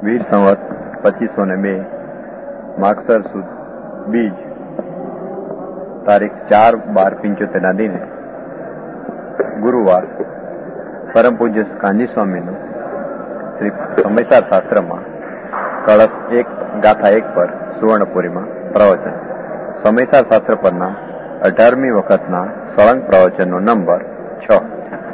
વીર સંવત 2502 માગસર સુદ બીજ તારીખ 4/12/75 ના દિને ગુરુવાર પરમ પૂજ્ય કાંજી સ્વામીનું શ્રી સમયસાર શાસ્ત્રમાં કળશ 1 ગાથા 1 પર સુવર્ણપુરીમાં પ્રવચન. સમયસાર શાસ્ત્ર પરના 18મી વખતના સળંગ પ્રવચનનો નંબર 6.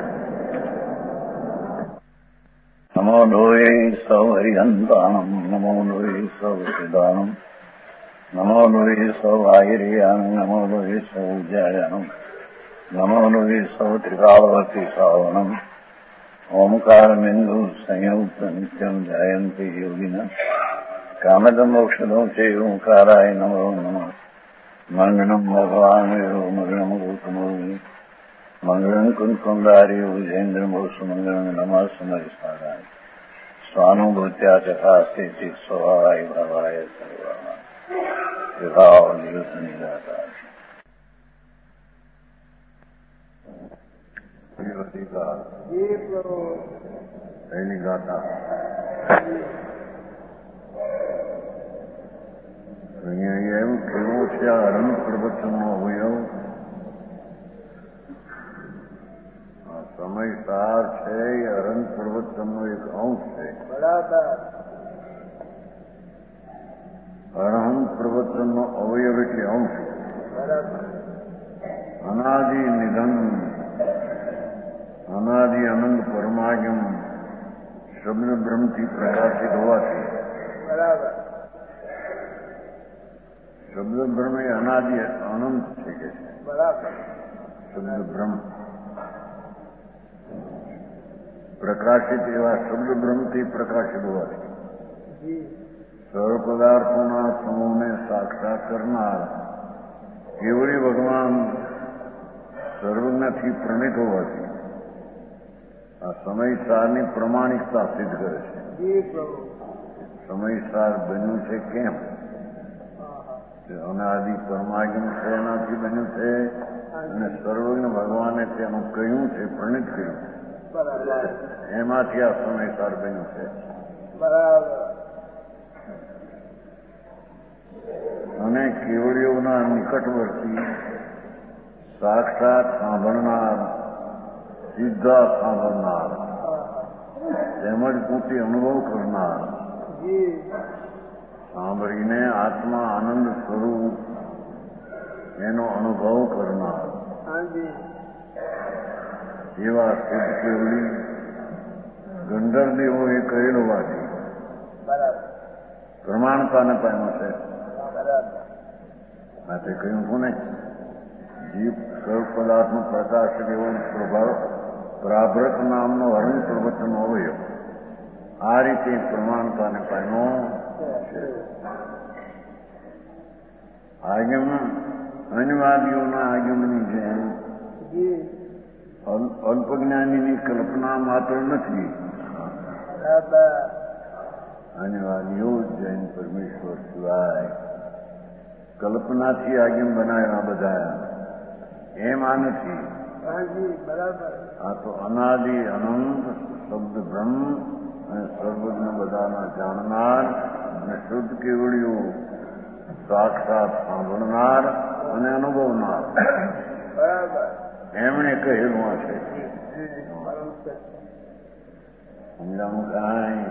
નમો લોહે સૌ હરિહંતાણમ, નમો લોહે સૌ સિદ્ધાણમ, નમો લોહે સૌ આયર્યાણમ, નમો લોહે સૌ ઉજ્જાયાણમ, નમો લોહે સૌ ત્રિકાળવતી શ્રાવણમ, ઓમકાર બિંદુ સંયુક્ત નિત્યમ જાયંતી યોગિના કામદમ મોક્ષદો છે ઓંકારાય નમો નમઃ. મંગળમ ભગવાન મંગળમ ગૌતમોની મંગળમ કુંકુંદારી વિજેન્દ્રમોસુ મંગળમ નમઃ સમયસારાય સ્વાનુભૂત્યા ચકાસ્તે સ્વભાવાય ભાવાય સર્વા વિભાવ નિરુદ્ધ નિરાકાર. પહેલી ગાથા. અહીંયા એવું કેવું છે, આ અનંત પ્રવચનનો અવયવ સમયસાર છે, એ અનંત પ્રવચનનો એક અંશ છે. અનંત પ્રવચનનો અવયવ એટલે અંશ. અનાદિ નિધન અનાદિ અનંત પરમાગમ શબ્દ બ્રહ્મથી પ્રકાશિત હોવાથી શબ્દ બ્રહ્મ એ અનાદિ અનંત છે કે છે. શબ્દ બ્રહ્મ પ્રકાશિત એવા શબ્દ બ્રહ્મથી પ્રકાશિત હોવાથી સર્વ પદાર્થોના સમૂહને સાક્ષાત કરનાર કેવળી ભગવાન સર્વજ્ઞથી પ્રણિત હોવાથી આ સમયસારની પ્રમાણિકતા સિદ્ધ કરે છે. સમયસાર બન્યું છે કેમ? અનાદિ પરમાગમ છે, એનાથી બન્યું છે, અને સર્વજ્ઞ ભગવાને તેનું કહ્યું છે, પ્રણિત કર્યું છે, એમાંથી આ સમયસાર બન્યું છે. અને કેવળીઓના નિકટવર્તી સાક્ષાત સાંભળનાર, સીધા સાંભળનાર, તેમજ પોતે અનુભવ કરનાર, સાંભળીને આત્મા આનંદ સ્વરૂપ એનો અનુભવ કરનાર એવા સિદ્ધ કેવળી ગંધર્વદેવોએ કહેલ હોવાથી પ્રમાણતાને પામ્યો છે. માટે કહ્યું કોને જીવ સર્વ પદાર્થનો પ્રકાશ એવો પ્રભાવ પ્રાભ્રત નામનો અનંત પ્રવચનનો અવયવ આ રીતે પ્રમાણતાને પામ્યો છે. આગમ અન્યવાદીઓના આગમની જેમ અલ્પજ્ઞાનીની કલ્પના માત્ર નથી. અન્યવાદીઓ જૈન પરમેશ્વર સિવાય કલ્પનાથી આગમ બનાવ્યા બધા એમ આ નથી. આ તો અનાદિ અનંત શબ્દ બ્રહ્મ અને સર્વજ્ઞ બધાના જાણનાર અને શુદ્ધ કેવળીઓ સાક્ષાત સાંભળનાર અને અનુભવનાર એમણે કહેલું આ છે. સમજાવું કાંઈ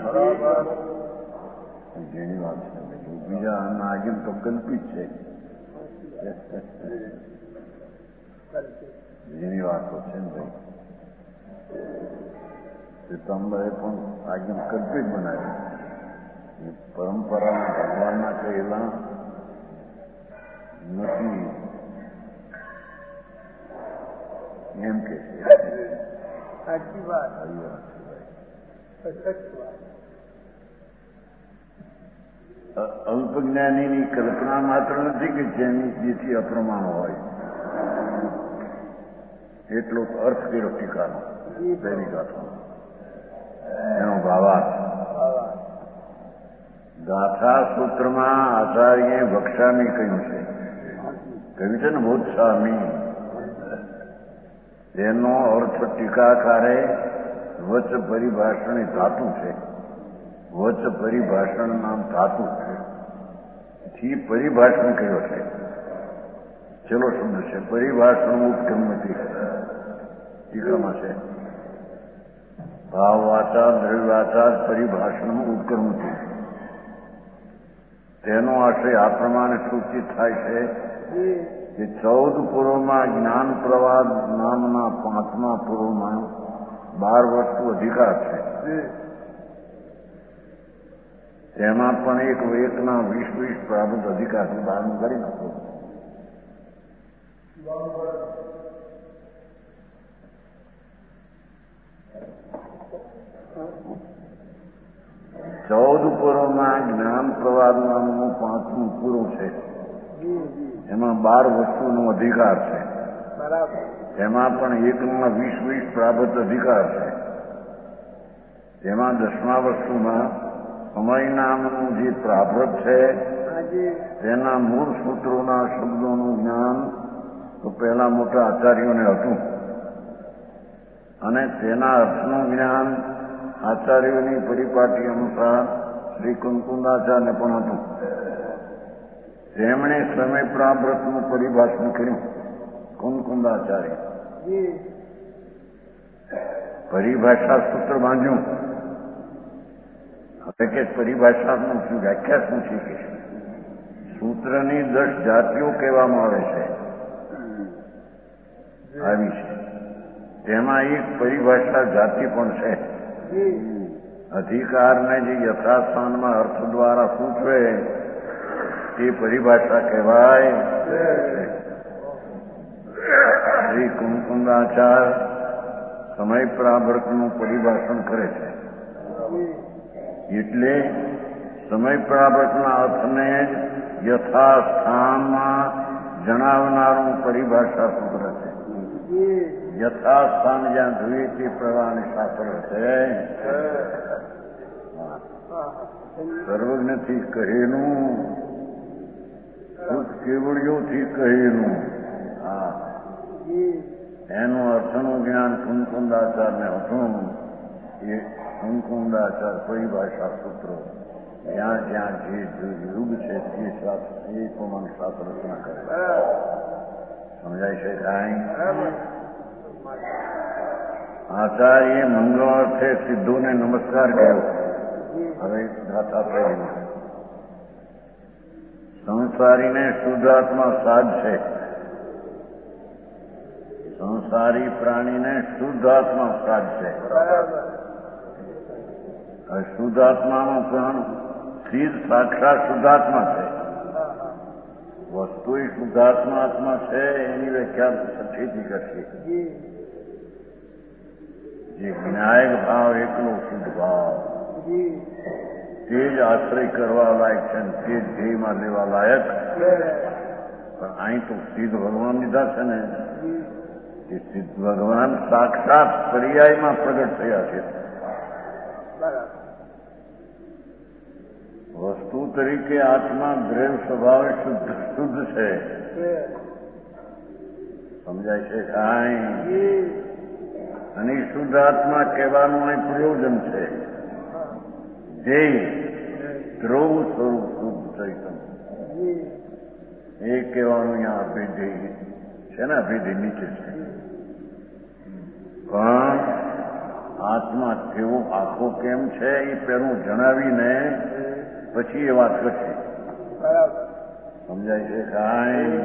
જેની વાત છે. બીજા આગમ તો કલ્પિત છે. જેની વાતો છે ને ભાઈ, પિતાંબરે પણ આગમ કલ્પિત બનાવી. પરંપરામાં ભગવાનના કહેલા નથી એમ કે છે. સાચી વાત. અલ્પજ્ઞાનીની કલ્પના માત્ર નથી કે જેથી અપ્રમાણ હોય. એટલો અર્થ કર્યો ટીકાનો પહેલી ગાથાનો. એનો ભાવાર્થ ગાથા સૂત્રમાં આચાર્યે ભક્ષામી કહ્યું છે. કહ્યું છે ને બોધસામી. તેનો અર્થ ટીકાકારે વચ પરિભાષાની ધાતુ છે. વચ પરિભાષણ નામ ધાતુ છે. થી પરિભાષણ કર્યો છે. છેલ્લો શબ્દ છે પરિભાષણ ઉપક્રમથી ટીકામાં છે. ભાવ વાચાર દ્રવ્ય વાચાર પરિભાષણ ઉપક્રમથી તેનો આશય આ પ્રમાણે સૂચિત થાય છે કે 14 પૂર્વમાં જ્ઞાન પ્રવાદ નામના 5મા પૂર્વમાં 12 વસ્તુ અધિકાર છે. તેમાં પણ એકના 20 પ્રારબ્ધ અધિકાર છે. 12 કરી નાખો. ચૌદ પૂર્વમાં જ્ઞાન પ્રવાદ નામનું 5મું પૂર્વ છે. એમાં 12 વસ્તુનો અધિકાર છે. તેમાં પણ એકમાં 20 પ્રારબ્ધ અધિકાર છે. તેમાં 10મા વસ્તુમાં સમય નામનું જે પ્રારબ્ધ છે તેના મૂળ સૂત્રોના શબ્દોનું જ્ઞાન તો પહેલા મોટા આચાર્યોને હતું અને તેના અર્થનું જ્ઞાન આચાર્યોની પરિપાટી અનુસાર શ્રી કુંકુંદાચાર્યને પણ હતું. તેમણે સમય પ્રારબ્ધનું પરિભાષણ કર્યું. કુંકુંદાચાર્ય પરિભાષા સૂત્ર બાંધ્યું. હવે કે પરિભાષાનું શું વ્યાખ્યા શું છે કે સૂત્રની 10 જાતિઓ કહેવામાં આવે છે. આવી છે. તેમાં એક પરિભાષા જાતિ પણ છે. અધિકારને જે યથાસ્થાનમાં અર્થ દ્વારા સૂચવે તે પરિભાષા કહેવાય. શ્રી કુંકુંદાચાર્ય સમય પ્રારબ્ધનું પરિભાષણ કરે છે. એટલે સમય પ્રારબ્ધના અર્થને યથાસ્થાનમાં જણાવનારું પરિભાષા સૂત્ર છે. યથાસ્થાન જ્યાં જોઈએ તે પ્રવાહની શાસ્ત્ર છે. સર્વજ્ઞથી કહેલું શુદ્ધ કેવળીઓથી કહેલું એનું અર્થનું જ્ઞાન કુંકુંદાચાર્યને હતું. એ કુંકુંદાચાર પરિભાષા સૂત્રો જ્યાં જ્યાં જે યુગ છે તે પ્રમાણે શાસ્ત્ર રચના કરે. સમજાય છે કાંઈ? આચાર્ય મંગળાર્થે સિદ્ધોને નમસ્કાર કર્યો. હવે ગાથા પહેરી સંસારીને શુદ્ધાત્મા સાધ છે. સંસારી પ્રાણીને શુદ્ધાત્મા સાધ છે. શુદ્ધાત્મામાં પણ સિદ્ધ સાક્ષાત શુદ્ધાત્મા છે. વસ્તુ શુદ્ધાત્મા આત્મા છે એની વ્યાખ્યા સઠ્ઠીથી કરશે. જે જ્ઞાયક ભાવ એકલો શુદ્ધ ભાવ તે જ આશ્રય કરવા લાયક છે તે જ ધ્યેયમાં લેવા લાયક. પણ અહીં તો સિદ્ધ ભગવાન લીધા છે ને એ સિદ્ધ ભગવાન સાક્ષાત પર્યાયમાં પ્રગટ થયા છે. વસ્તુ તરીકે આત્મા દ્રવ્ય સ્વભાવે શુદ્ધ છે. સમજાય છે કાંઈ? અને શુદ્ધ આત્મા કહેવાનું અહીં પ્રયોજન છે. ધ્યેય ધ્રુવ સ્વરૂપ શુદ્ધ ચૈતન્ય એ કહેવાનું અહીંયા અભિધેય છે ને. અભિધેય નીચે છે. પણ આત્મા કેવો આખો કેમ છે એ પહેલું જણાવીને પછી એ વાત કરશે. સમજાય છે કાંઈ?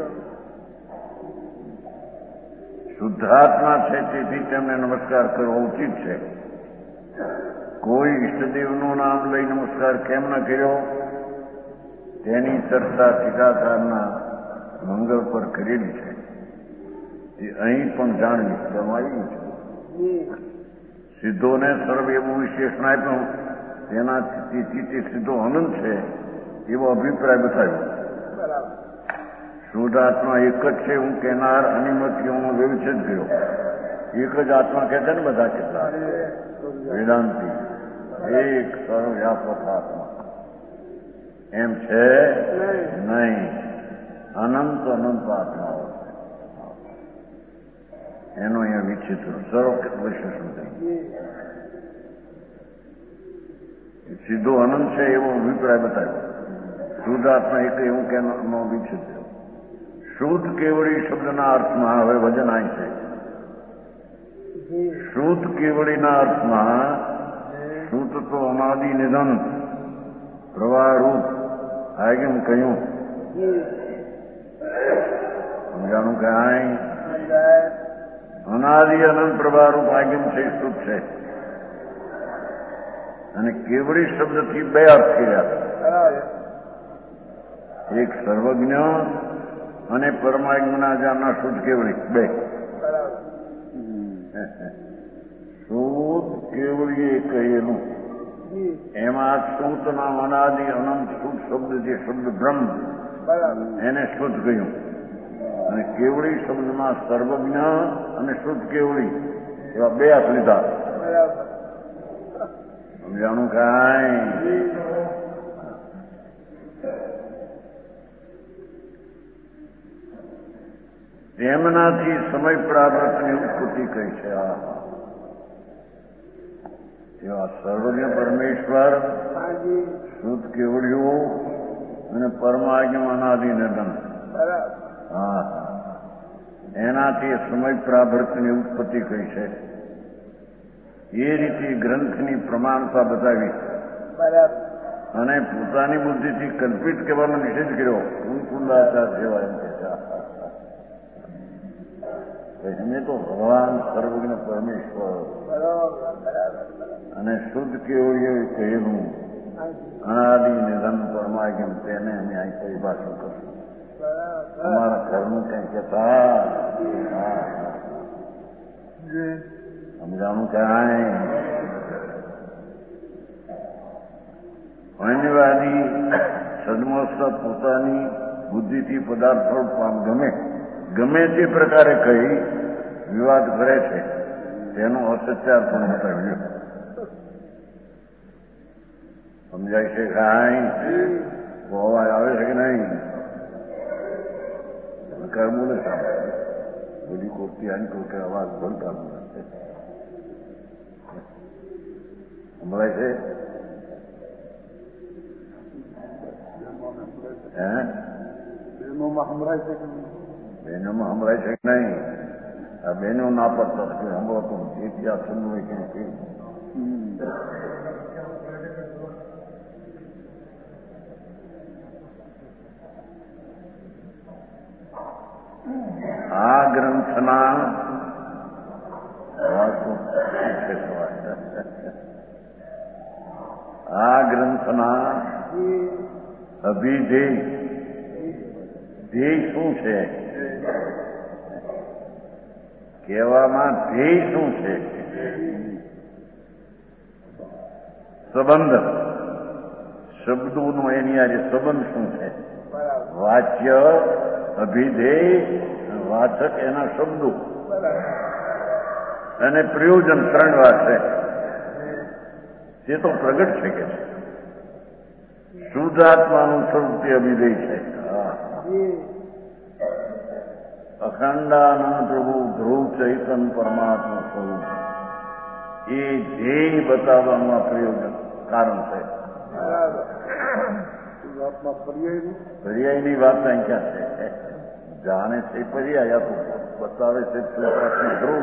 શુદ્ધાત્મા છે તેથી તેમને નમસ્કાર કરવો ઉચિત છે. કોઈ ઈષ્ટદેવનું નામ લઈ નમસ્કાર કેમ ન કર્યો તેની ચર્ચા ટીકાકારના મંગળ પર કરેલી છે. એ અહીં પણ જાણવી આવ્યું છે. સિદ્ધોને સર્વ એવું વિશેષણ આપ્યું તેનાથી તે સિદ્ધો અનંત છે એવો અભિપ્રાય બતાવ્યો. શુદ્ધાત્મા એક જ છે હું કહેનાર અનિમતીઓનો વિવચ્છેદ કર્યો. એક જ આત્મા કહેતા ને બધા કેટલા વેદાંતિ એક સર્વવ્યાપક આત્મા એમ છે નહીં. અનંત આત્માઓ એનો અહીંયા વિચિત્ર સર્વ વિશેષણ થઈ. સીધો અનંત છે એવો અભિપ્રાય બતાવ્યો. શુદ્ધ આત્મા એક એવું કે નો વિકસિત થયો. શુદ્ધ કેવળી શબ્દના અર્થમાં હવે વજન અહીં છે. શુદ્ધ કેવળીના અર્થમાં શુદ્ધ તો અનાદિ નિધન પ્રવાહરૂપ આ કેમ કહ્યું સમજાણું કે અનાદિ અનંત પ્રવાહરૂપ આગમ છે શુદ્ધ છે. અને કેવળી શબ્દથી બે અર્થ કર્યા. એક સર્વજ્ઞ અને પરમાત્માના જાણના શુદ્ધ કેવળી બે. શુદ્ધ કેવળી એ કહેલું એમાં શુદ્ધ નામ અનાદિ અનંત શુદ્ધ શબ્દ જે શબ્દ બ્રહ્મ એને શુદ્ધ કહ્યું. અને કેવળી શબ્દમાં સર્વજ્ઞ અને શુદ્ધ કેવળી એવા બે અર્થ લીધા. સમજાણું કાંઈ તેમનાથી સમય પ્રાપ્તની ઉત્પત્તિ કહી છે. એવા સર્વજ્ઞ પરમેશ્વર શુદ્ધ કેવળીઓ અને પરમાજ્ઞ અનાદિ નિધન એનાથી સમય પ્રાભર્તની ઉત્પત્તિ કહી છે. એ રીતે ગ્રંથની પ્રમાણતા બતાવી અને પોતાની બુદ્ધિથી કલ્પિત કહેવાનો નિષેધ કર્યો. કુંકુંદાચાર જેવા એમ કે એને તો ભગવાન સર્વજ્ઞ પરમેશ્વર અને શુદ્ધ કેવળીઓ કહેલું અનાદિ નિધન પરમાગમ તેને અમે અહીં પરિભાષા કરશું. અમારા ઘરનું કઈ કહેતા સમજાણું કાંઈ અન્યવાદી સદમસ્ત પોતાની બુદ્ધિથી પદાર્થો ગમે તે પ્રકારે કહી વિવાદ કરે છે. તેનો અસત્યાર પણ બતાવ્યો. સમજાય છે કાંઈ? અવાજ આવે છે કે નહીં? સરકાર બોલે છે બધી કોર્ટી આની કોઈ કે અવાજ ભરતા બોલે છે. સંભળાય છે? બહેનોમાં સંભળાય છે કે બહેનોમાં સંભળાય છે કે નહીં? આ બહેનો ના પડતા સંભળાતો એક યાદ સંભળાય કે આ ગ્રંથના અભિધેય ધ્યેય શું છે? કહેવામાં ધ્યેય શું છે? સંબંધ શબ્દોનો એની આજે સંબંધ શું છે? વાચ્ય અભિધેય વાચક એના શબ્દો અને પ્રયોજન ત્રણ વાત છે. તે તો પ્રગટ છે કે શુદ્ધ આત્માનું સ્વરૂપ તે અભિધેય છે. અખંડાનંદ પ્રભુ ધ્રુવ ચૈતન પરમાત્મા સ્વરૂપ એ ધ્યેય બતાવવાનું આ પ્રયોજન કારણ છે. પર્યાયની વાત અહીં ક્યાં છે? જાણે છે પર્યાય તો બતાવે છે ધ્રુવ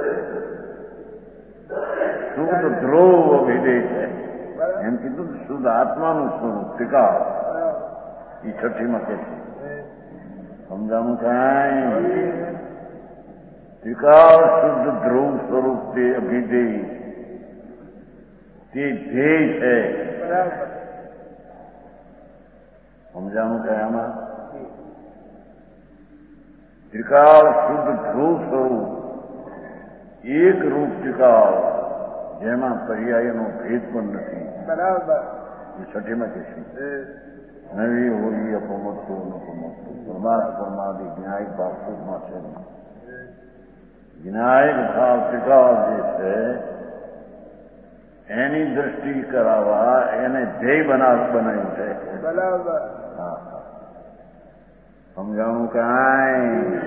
શુદ્ધ ધ્રુવ અભિધેય છે. એમ કીધું શુદ્ધ આત્માનું સ્વરૂપ ટીકા એ છઠ્ઠીમાં કે છે. સમજાવું કાંઈ? ટીકા શુદ્ધ ધ્રુવ સ્વરૂપ તે અભિધેય તે ધ્યેય છે. સમજાવું કાંઈ? આમાં ત્રિકાળ શુદ્ધ ધ્રુવ સ્વરૂપ એક રૂપ ત્રિકાળ જેમાં પર્યાયનો ભેદ પણ નથી. બરાબર એ છઠ્ઠીમાં કે છે નવી હોળી અપમતો નપમતો પરમાત્માદી જ્ઞાયક ભાવ શુદ્ધમાં છે. જ્ઞાયક ભાવ ત્રિકાળ જે છે એની દ્રષ્ટિ કરાવવા એને ધ્યેય બનાવ્યું છે. બરાબર હા સમજાણું કાંઈ?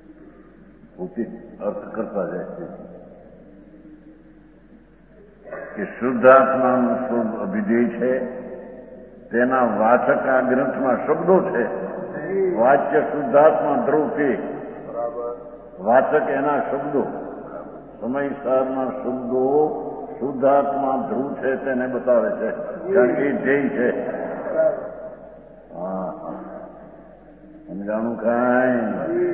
પોતે અર્થ કરતા જાય છે. કે શુદ્ધાત્માનું સ્વરૂપ અભિધેય છે, તેના વાચક આ ગ્રંથમાં શબ્દો છે. વાચ્ય શુદ્ધાત્મા ધ્રુવથી, વાચક એના શબ્દો, સમયસારના શબ્દો શુદ્ધાત્મા ધ્રુવ છે તેને બતાવે છે, કારણ કે ધ્યેય છે. હા, સમજાણું કાંઈ?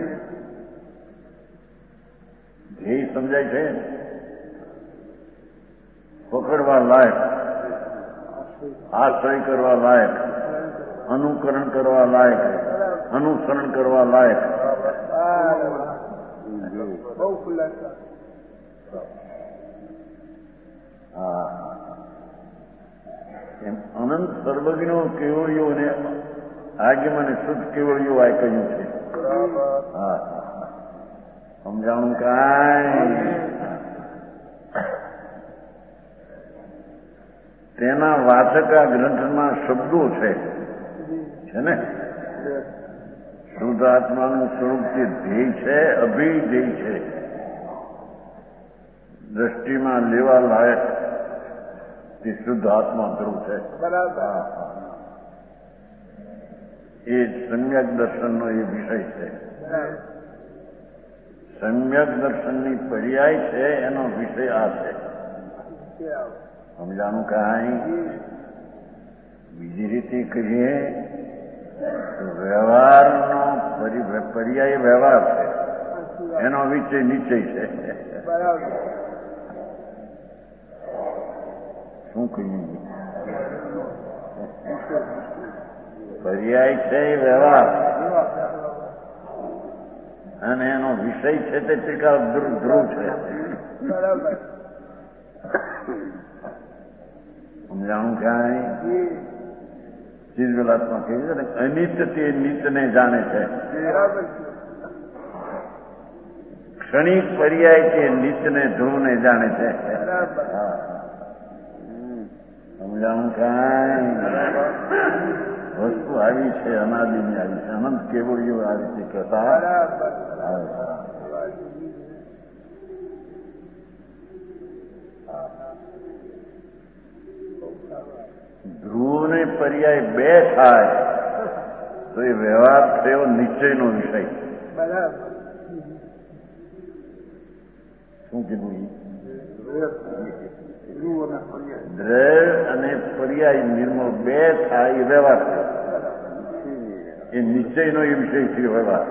ધ્યેય સમજાય છે? પકડવા લાયક, આશ્રય કરવા લાયક, અનુકરણ કરવા લાયક, અનુસરણ કરવા લાયક. બહુ ખુલાસા. હા, એમ અનંત સર્વજ્ઞો કેવળીઓ અને આગેમાં શુદ્ધ કેવળીઓ આ કહ્યું છે. હા, સમજાણું કાંઈ? તેના વાચક આ ગ્રંથમાં શબ્દો છે ને. શુદ્ધ આત્માનું સ્વરૂપ જે ધ્યેય છે, અભિધ્યેય છે, દ્રષ્ટિમાં લેવા લાયક તે શુદ્ધ આત્મા ધ્રુવ છે. એ સમ્યક દર્શનનો એ વિષય છે. સમ્યક દર્શનની પર્યાય છે, એનો વિષય આ છે. સમજાણું કાંઈ? બીજી રીતે કહીએ તો વ્યવહારનો પર્યાય વ્યવહાર છે, એનો વિષય નિશ્ચય છે. શું કહ્યું? પર્યાય છે એ વ્યવહાર, અને એનો વિષય છે તે ત્રિકાળ ધ્રુવ છે. સમજાણું કાંઈ? ચીજવેલાત્મા કહે છે ને, અનિત તે નિતને જાણે છે. ક્ષણિક પર્યાય તે નિતને ધ્રુવને જાણે છે. સમજાણું કાંઈ? વસ્તુ આવી છે, અનાદિની આવી છે. અનંત કેવળીઓ આ રીતે કહેતા. ધ્રુવને પર્યાય બે થાય તો એ વ્યવહાર થયો નિશ્ચયનો વિષય. શું કીધું? દ્રવ્ય અને પર્યાય નિર્મળ બે થાય એ વ્યવહાર થયો. એ નિશ્ચયનો એ વિષય થયો વ્યવહાર.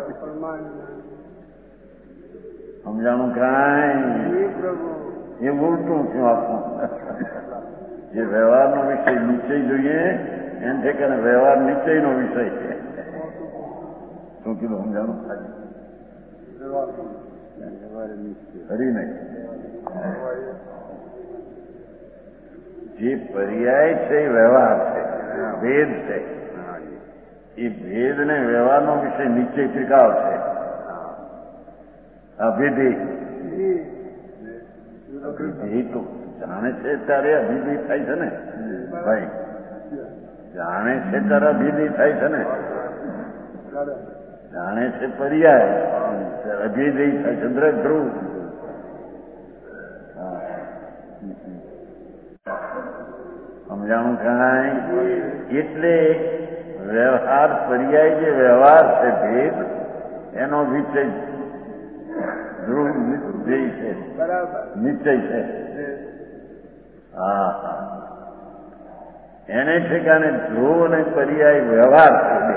સમજાણું કાંઈ? એ ઉલટું થયું આપણું. જે વ્યવહારનો વિષય નિશ્ચય જોઈએ એમ છે કે વ્યવહાર નિશ્ચયનો વિષય છે. શું કીધું? સમજાણું? ખરી નહીં. જે પર્યાય છે એ વ્યવહાર છે, ભેદ છે. એ ભેદ ને વ્યવહારનો વિષય નિશ્ચય ત્રિકાળ છે. અભિધેય તો જાણે છે ત્યારે અભિધેય થાય છે ને ભાઈ. જાણે છે ત્યારે અભિધેય થાય છે ને. જાણે છે પર્યાય અભિધેય થાય છે. ધ્રુવ સમજાણું કાંઈ? એટલે વ્યવહાર પર્યાય જે વ્યવહાર છે ભેદ, એનો વિષય ધ્રુવ ધ્યેય છે, નિશ્ચય છે. હા, એને ઠેકાને ધ્રુવ અને પર્યાય વ્યવહાર છે.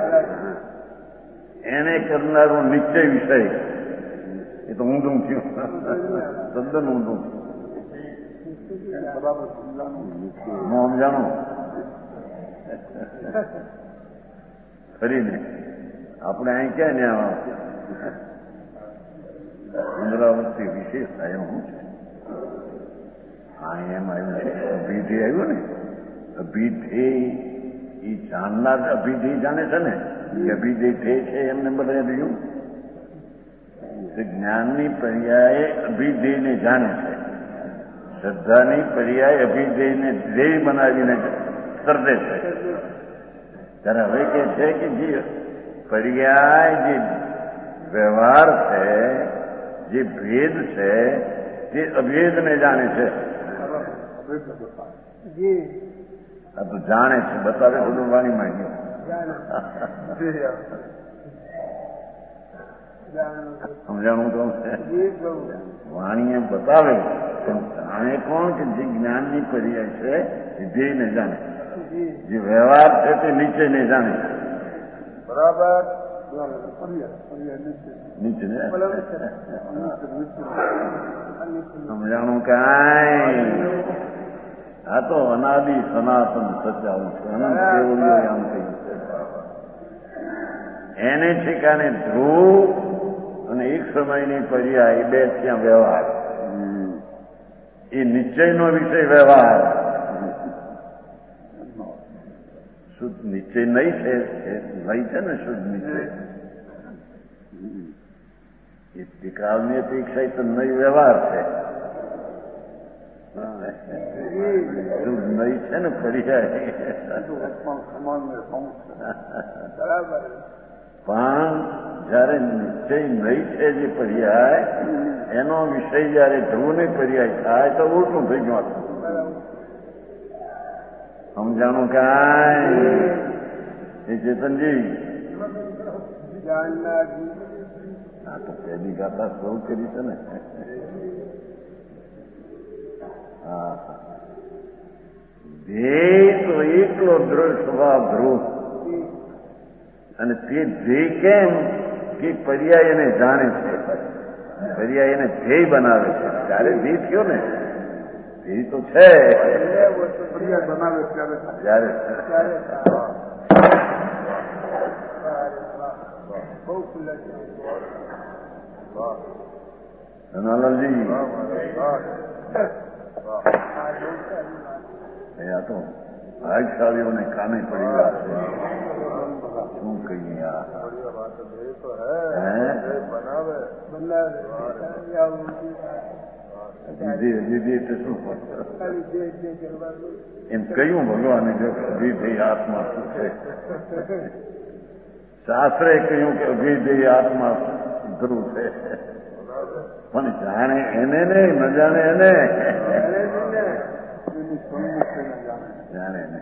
એને કરનારો નિશ્ચય વિષય એ તો ઊંધું થયું, તદ્દન ઊંધું. હું સમજાણું ખરી ને? આપણે અહીં ક્યાં ને પુનરાવૃત્તિ વિશેષ થાય શું છે? હા, એમ આવ્યું છે અભિધેય આવ્યું ને. અભિધેય એ જાણનાર અભિધેય જાણે છે ને કે અભિધેય થે છે એમને બધા રહ્યું. જ્ઞાનની પર્યાય અભિધેયને જાણે છે, શ્રદ્ધાની પર્યાય અભિધેયને ધ્યેય બનાવીને સર્જે છે. ત્યારે હવે કે છે કે જે પર્યાય જે વ્યવહાર છે, જે ભેદ છે તે અભેદને જાણે છે. જી આ તો જાણે છે, બતાવે બધું વાણીમાં ગયું. સમજાણું કહું છે, વાણીએ બતાવે પણ જાણે કોણ કે જે જ્ઞાનની પર્યાય છે એ ધ્યેયને જાણે, જે વ્યવહાર છે તે નીચે ને જાણે. બરાબર નીચે ને સમજાણું કાંઈ. આ તો અનાદિ સનાતન સચાવું છે, અનંત કેવલ્યો આમ કહ્યું છે. એને ઠેકાને ધ્રુવ અને એક સમયની પર્યાય એ બે ત્યાં વ્યવહાર, એ નિશ્ચયનો વિષય વ્યવહાર. શુદ્ધ નિશ્ચય નહીં છે, નહીં છે ને શુદ્ધ નિશ્ચય. એ કાળની અપેક્ષા તો નહીં વ્યવહાર છે. શુદ્ધ નહીં છે ને પર્યાય. પણ જયારે નિશ્ચય નહીં છે જે પર્યાય, એનો વિષય જયારે ધ્રુવને પર્યાય થાય તો ઉલટું થઈ ગયું. સમજાણું કાંઈ એ ચેતનજી? હા તો પહેલી ગાથા શરૂ કરી છે ને. હા, ધ્યેય તો એકલો દ્રઢ સ્વભાવ ધ્રુવ, અને તે ધ્યેય કેમ કે પર્યાય એને જાણે છે, પર્યાય એને ધ્યેય બનાવે છે. ત્યારે ધ્યેય થયો ને, એ તો છે જ્યારે ધનાલાલજી આ તો ભાગશાળીઓને કામે પડી ગયા છે. શું કહીએ? દીદી એટલે શું એમ કહ્યું ભગવાને? જો અભિધેય આત્મા શું છે? શાસ્ત્રે કહ્યું કે અભિધેય આત્મા ધ્રુવ છે, પણ જાણે એને નહીં, ન જાણે એને જાણે ને.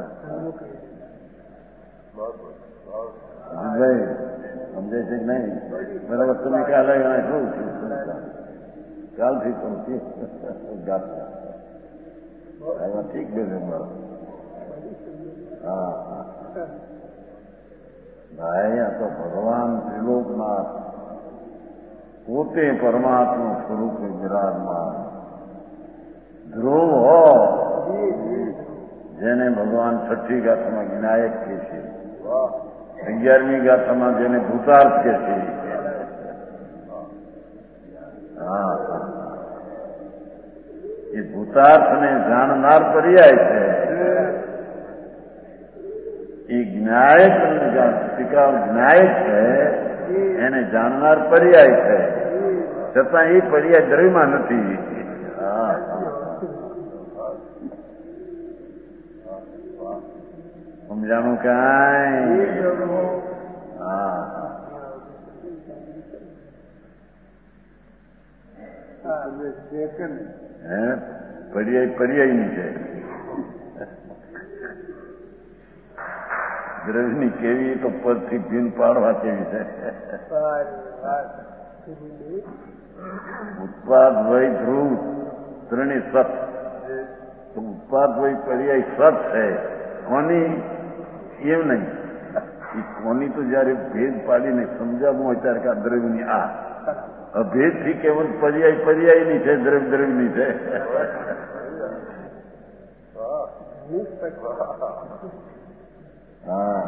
ભાઈ સમજાય છે કે નહીં? બરાબર. તમે કાલે શું થયું? કાલથી સમજી ગાતા ઠીક બે મારો. હા હા ભાઈ, આ તો ભગવાન ત્રિલોકનાથ પોતે પરમાત્મા સ્વરૂપે વિરાજમાન ધ્રુવ હો, જેને ભગવાન છઠ્ઠી ગાથામાં વિનાયક કહે છે, 11મી ગાથામાં જેને ભૂતાર્થ કહે છે. હા, એ ભૂતાર્થને જાણનાર પર્યાય છે. એ જ્ઞાયક જ્ઞાયક છે, એને જાણનાર પર્યાય છે, છતાં એ પર્યાય દ્રવ્યમાં નથી. સમજાણું કાંઈ? હા, હે પર્યાય પર્યાયની છે. દ્રવ્યની કેવી તો પરથી ભીન પાડવા કેવી છે. ઉત્પાદ વય ધ્રુવ ત્રણેય સત. તો ઉત્પાદ વય પર્યાય સત છે. કોની? એમ નહીં, એ કોની તો જયારે ભેદ પાડીને સમજાવવું હોય ત્યારે કે આ દ્રવ્યની આ અભેદથી કેવલ પર્યાય પર્યાયની છે, દ્રવ્ય દ્રવ્યની છે. હા,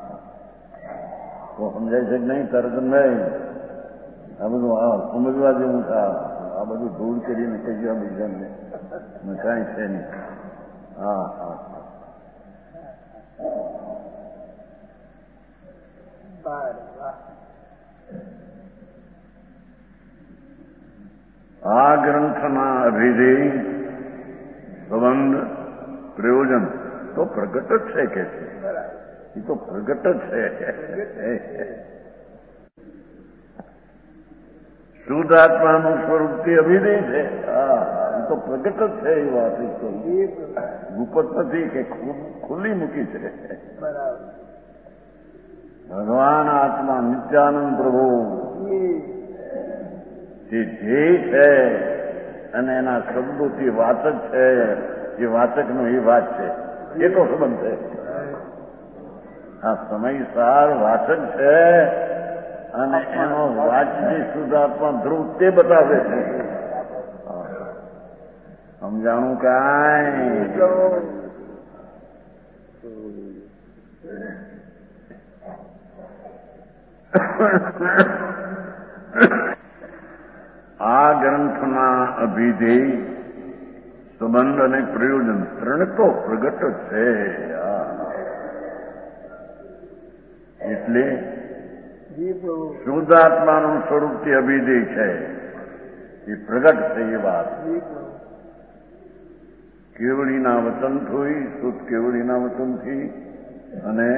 તો સમજાય છે કે નહીં? તરત નહીં આ બધું સમજવા જેવું છે. આ બધું ધૂળ કરીને કહી આ બીજાને કાંઈ છે નહીં. હા હા, આ ગ્રંથના અભિધેય સંબંધ પ્રયોજન તો પ્રગટ જ છે કે છે, એ તો પ્રગટ જ છે. શુદ્ધ આત્માનું સ્વરૂપ તે અભિધેય છે. હા, તો પ્રગટ જ છે એ વાત તો ગુપત નથી કે ખુલ્લી મૂકી છે. ભગવાન આત્મા નિત્યાનંદ પ્રભુ જે છે અને એના શબ્દોથી વાચક છે, જે વાચકનો એ વાત છે, એ તો સંબંધ છે. આ સમયસાર વાચક છે અને એનો વાચની શુદ્ધાત્મા ધ્રુવ તે બતાવે છે. સમજાણું કાંઈ? આ ગ્રંથમાં અભિધેય, સંબંધ અને પ્રયોજન ત્રણ તો પ્રગટ છે. એટલે શુદ્ધાત્માનું સ્વરૂપથી અભિધેય છે, એ પ્રગટ છે. એ વાત કેવળીના વચનથી, શુદ્ધ કેવળીના વચનથી અને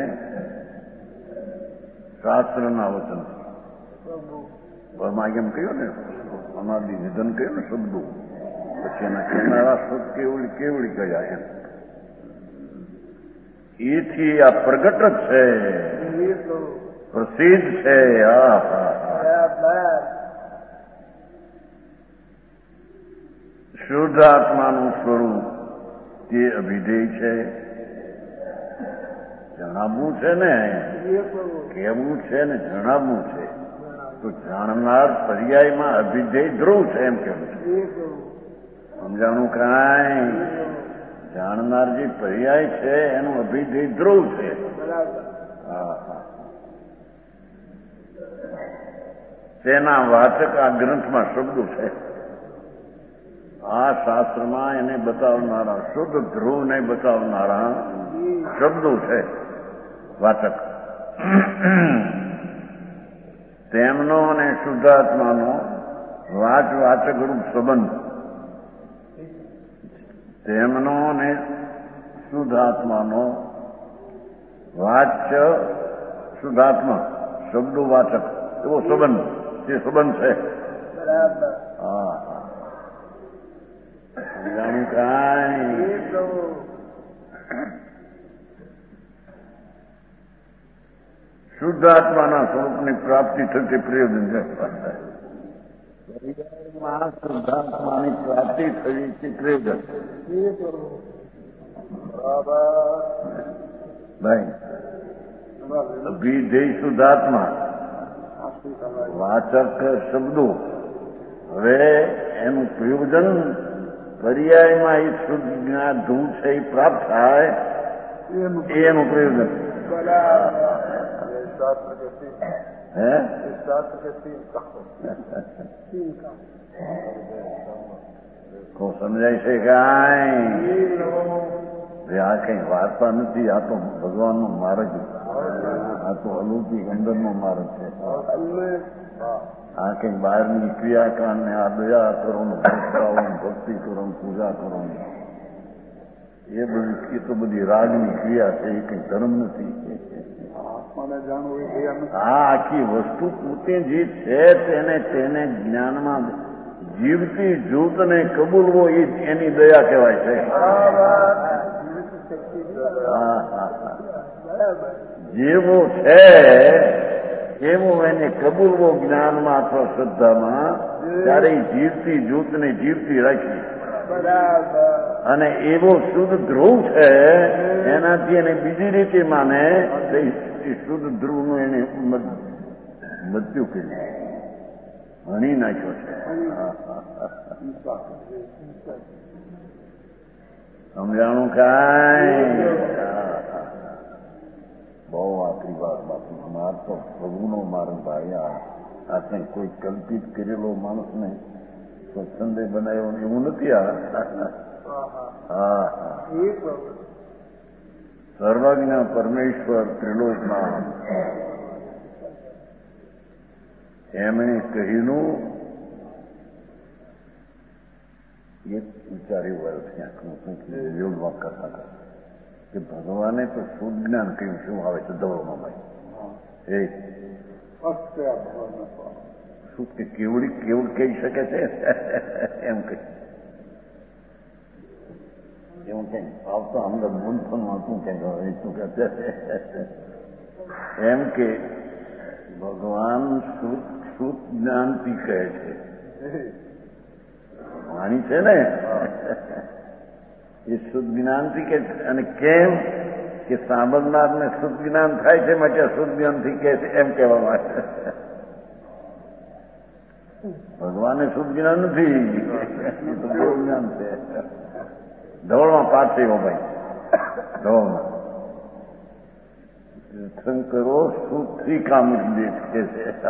શાસ્ત્રના વચનથી. એમ કહ્યું ને, અનાદિ નિધન કહ્યું ને શબ્દો, પછી એના કહેનારા શુદ્ધ કેવળી કેવળી કહ્યા. એમ એથી આ પ્રગટ જ છે, પ્રસિદ્ધ છે. શુદ્ધ આત્માનું સ્વરૂપ તે અભિધેય છે. જણાવવું છે ને, કહેવું છે ને જણાવવું છે. તો જાણનાર પર્યાયમાં અભિધેય ધ્રુવ છે એમ કેવું છે. સમજાણું કાંઈ? જાણનાર જે પર્યાય છે એનું અભિધેય ધ્રુવ છે. તેના વાચક આ ગ્રંથમાં શબ્દો છે. આ શાસ્ત્રમાં એને બતાવનારા, શુદ્ધ ધ્રુવને બતાવનારા શબ્દો છે વાચક. તેમનો અને શુદ્ધાત્માનો વાચક રૂપ સંબંધ, તેમનો અને શુદ્ધાત્માનો વાચ્ય શુદ્ધાત્મા શબ્દો વાચક એવો સંબંધ, તે સંબંધ છે. હા, સમજાણું કાંઈ? શુદ્ધાત્માના સ્વરૂપની પ્રાપ્તિ થતી પ્રયોજન છે. શુદ્ધાત્માની પ્રાપ્તિ થવી તે પ્રયોજન. ભાઈ, અભિધેય શુદ્ધાત્મા, વાચક શબ્દો, હવે એનું પ્રયોજન પર્યાયમાં એ શુદ્ધ જ્ઞાન ધૂળ છે એ પ્રાપ્ત થાય, એનું પ્રયોજન. સમજાય છે કાંઈ? આ કઈ વાર્તા નથી, આ તો ભગવાનનો માર્ગ, આ તો અલૌકિક અંદરનો માર્ગ છે. આ કઈ બહારની ક્રિયાકાંડ ને આ દયા કરો, ભક્તિ કરો, પૂજા કરો, એ તો બધી રાજની ક્રિયા છે, એ કઈ ધર્મ નથી. આ આખી વસ્તુ પોતે જે છે તેને જ્ઞાનમાં જીવતી જૂતને કબૂલવો એ એની દયા કહેવાય છે. જેવો છે એવું એને કબૂલવો જ્ઞાનમાં અથવા શ્રદ્ધામાં, ત્યારે જીવતી જૂતને જીવતી રાખી. અને એવો શુદ્ધ ધ્રુવ છે, એનાથી એને બીજી રીતે માને શુદ્ધ ધ્રુવનું એને મૃત્યુ કર્યું, હણી નાખ્યો છે. સમજાણું કાંઈ? બહુ આખરી વાત બાપુ. માર તો પ્રભુનો માર્ગ ભાઈ. આ કઈ કોઈ કલ્પિત કરેલો માણસને સ્વચ્છંદે બનાવ્યો એવું નથી. હા, સર્વજ્ઞ પરમેશ્વર ત્રિલોકના એમણે કહીનું એક વિચાર્યું વર્ષ ક્યાંક યોગમાં કરતા હતા કે ભગવાને તો શુદ્ધ જ્ઞાન કહ્યું. શું આવે છે દોડમાં ભાઈ? શું કે કેવડી કેવડ કહી શકે છે એમ કહી. કંઈક આવતો અંદર મૂંઝવણમાં શું કંઈક હવે શું કહે એમ કે ભગવાન શુદ્ધ જ્ઞાનથી કહે છે. વાણી છે ને એ શુદ્ધ જ્ઞાનથી કહે છે. અને કેમ કે સાંભળનારને શુદ્ધ જ્ઞાન થાય છે માટે શુદ્ધ જ્ઞાનથી કહે છે એમ કહેવા માટે. ભગવાને શુદ્ધ જ્ઞાન નથી, જ્ઞાન છે. ધવળમાં પાઠ છે એવો ભાઈ, ધવળમાં શંકરો શુદ્ધથી કામ કે છે.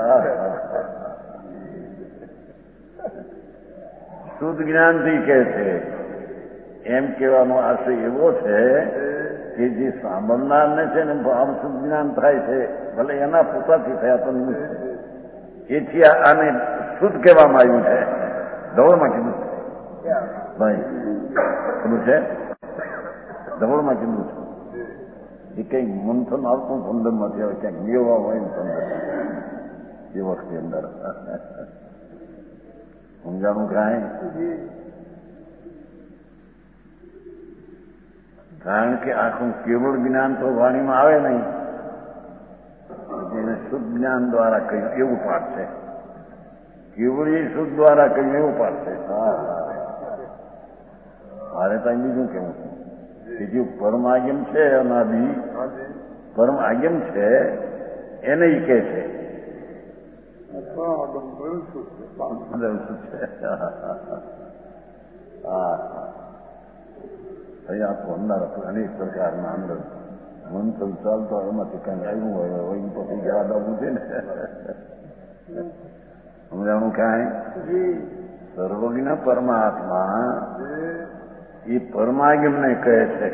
શુદ્ધ જ્ઞાનથી કહે છે એમ કહેવાનો આશય એવો છે કે જે સાંભળનારને છે ને આમ શુદ્ધ જ્ઞાન થાય છે, ભલે એના પોતાથી થયા તો નહીં, એથી આને શુદ્ધ કહેવામાં આવ્યું છે. ધવળમાં કીધું ભાઈ, ખબર છે? ધવળમાં કીધું છે. એ કંઈક મંથન આવતું સંદર્ભમાંથી આવે, ક્યાંક મેળવા હોય ને સંદર્ભ એ વખતે અંદર સમજાણું કાંઈ? કારણ કે આખું કેવળ જ્ઞાન તો વાણીમાં આવે નહીં, એને શુદ્ધ જ્ઞાન દ્વારા કહ્યું એવું પાઠ છે. કેવળી શુદ્ધ દ્વારા કહ્યું એવું પાઠ છે. મારે ત્યાં બીજું કેવું છે કે જે પરમાગમ છે અનાદિ પરમાગમ છે એને ઈ કહે છે. આ તો અંદર અનેક પ્રકારના અંદર મંત્ર ચાલતો એમાંથી કંઈ આવ્યું હોય એ પછી યાદ આવવું છે ને. સમજાણું કાંઈ? સર્વજ્ઞ પરમાત્મા એ પરમાગમને કહે છે.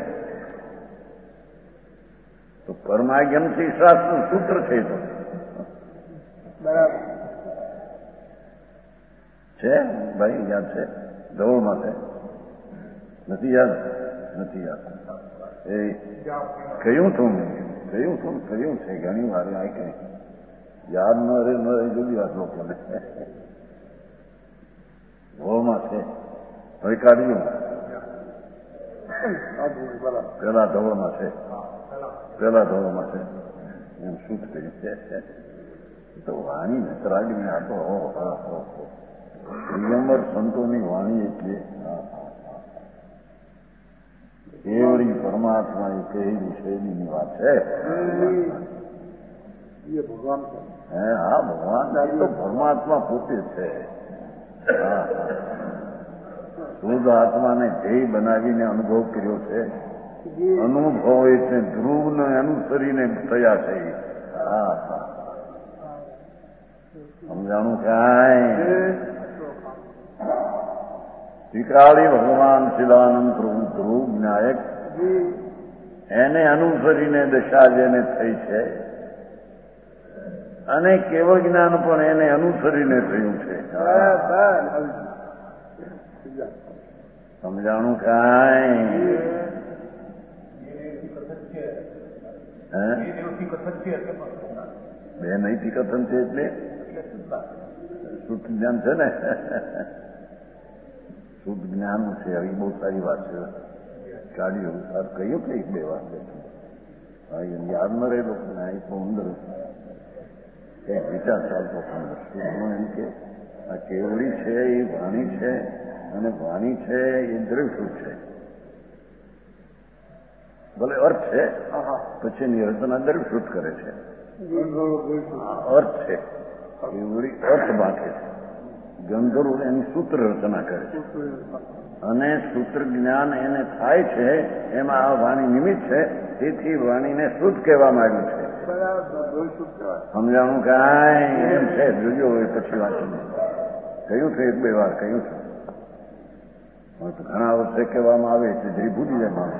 તો પરમાગમથી શાસ્ત્રનું સૂત્ર છે. તો બરાબર છે ભાઈ, યાદ છે? ધવળમાં છે? નથી યાદ? નથી યાદ. એ કહ્યું છે ઘણી વાર આ કઈ યાદ ન રહે જુદી વાત લોકોને. ધવળમાં છે, હવે કાઢ્યું. પેલા ધવળમાં છે, એમ શું કહ્યું છે? તો વાણી વિતરાગની આ તો દિગંબર સંતોની વાણી એટલે કેવળી પરમાત્મા એ કહેલી શૈલીની વાત છે. હા, ભગવાન તો પરમાત્મા પોતે છે. શુદ્ધ આત્માને ધ્યેય બનાવીને અનુભવ કર્યો છે. અનુભવ એટલે ધ્રુવને અનુસરીને થયા છે. સમજાણું કાંઈ? વિકરાળી ભગવાન શિલાનંદ પ્રભુ ધ્રુવ જ્ઞાયક એને અનુસરીને દશા જેને થઈ છે, અને કેવળ જ્ઞાન પણ એને અનુસરીને થયું છે. સમજાણું કાંઈ? બે નૈતિક કથન છે એટલે શુદ્ધ જ્ઞાન છે ને. શુદ્ધ જ્ઞાન છે, આવી બહુ સારી વાત છે. કાઢ્યું કહ્યું કે એક બે વાત છે, યાદ ન રહે લોકોને. આ તો અંદર કઈ વિચાર ચાલતો અંદર શુદ્ધમાં એમ કે આ કેવળી છે એ વાણી છે, અને વાણી છે એ દ્રવ્યશુદ્ધ છે. ભલે અર્થ છે, પછી એની રચના દ્રવ્યશુદ્ધ કરે છે. અર્થ છે, કેવળી અર્થ બાંધે છે. ગંધર્વ એની સૂત્ર રચના કરે છે, અને સૂત્ર જ્ઞાન એને થાય છે. એમાં આ વાણી નિમિત્ત છે, તેથી વાણીને શુદ્ધ કહેવામાં આવ્યું છે. સમજાણું કાંઈ? એમ છે, જોજો હોય પછી વાંચીને. કહ્યું છે એક બે વાર કહ્યું છે. ઘણા વર્ષે કહેવામાં આવે છે, જઈ ભૂલી જાય માણસ.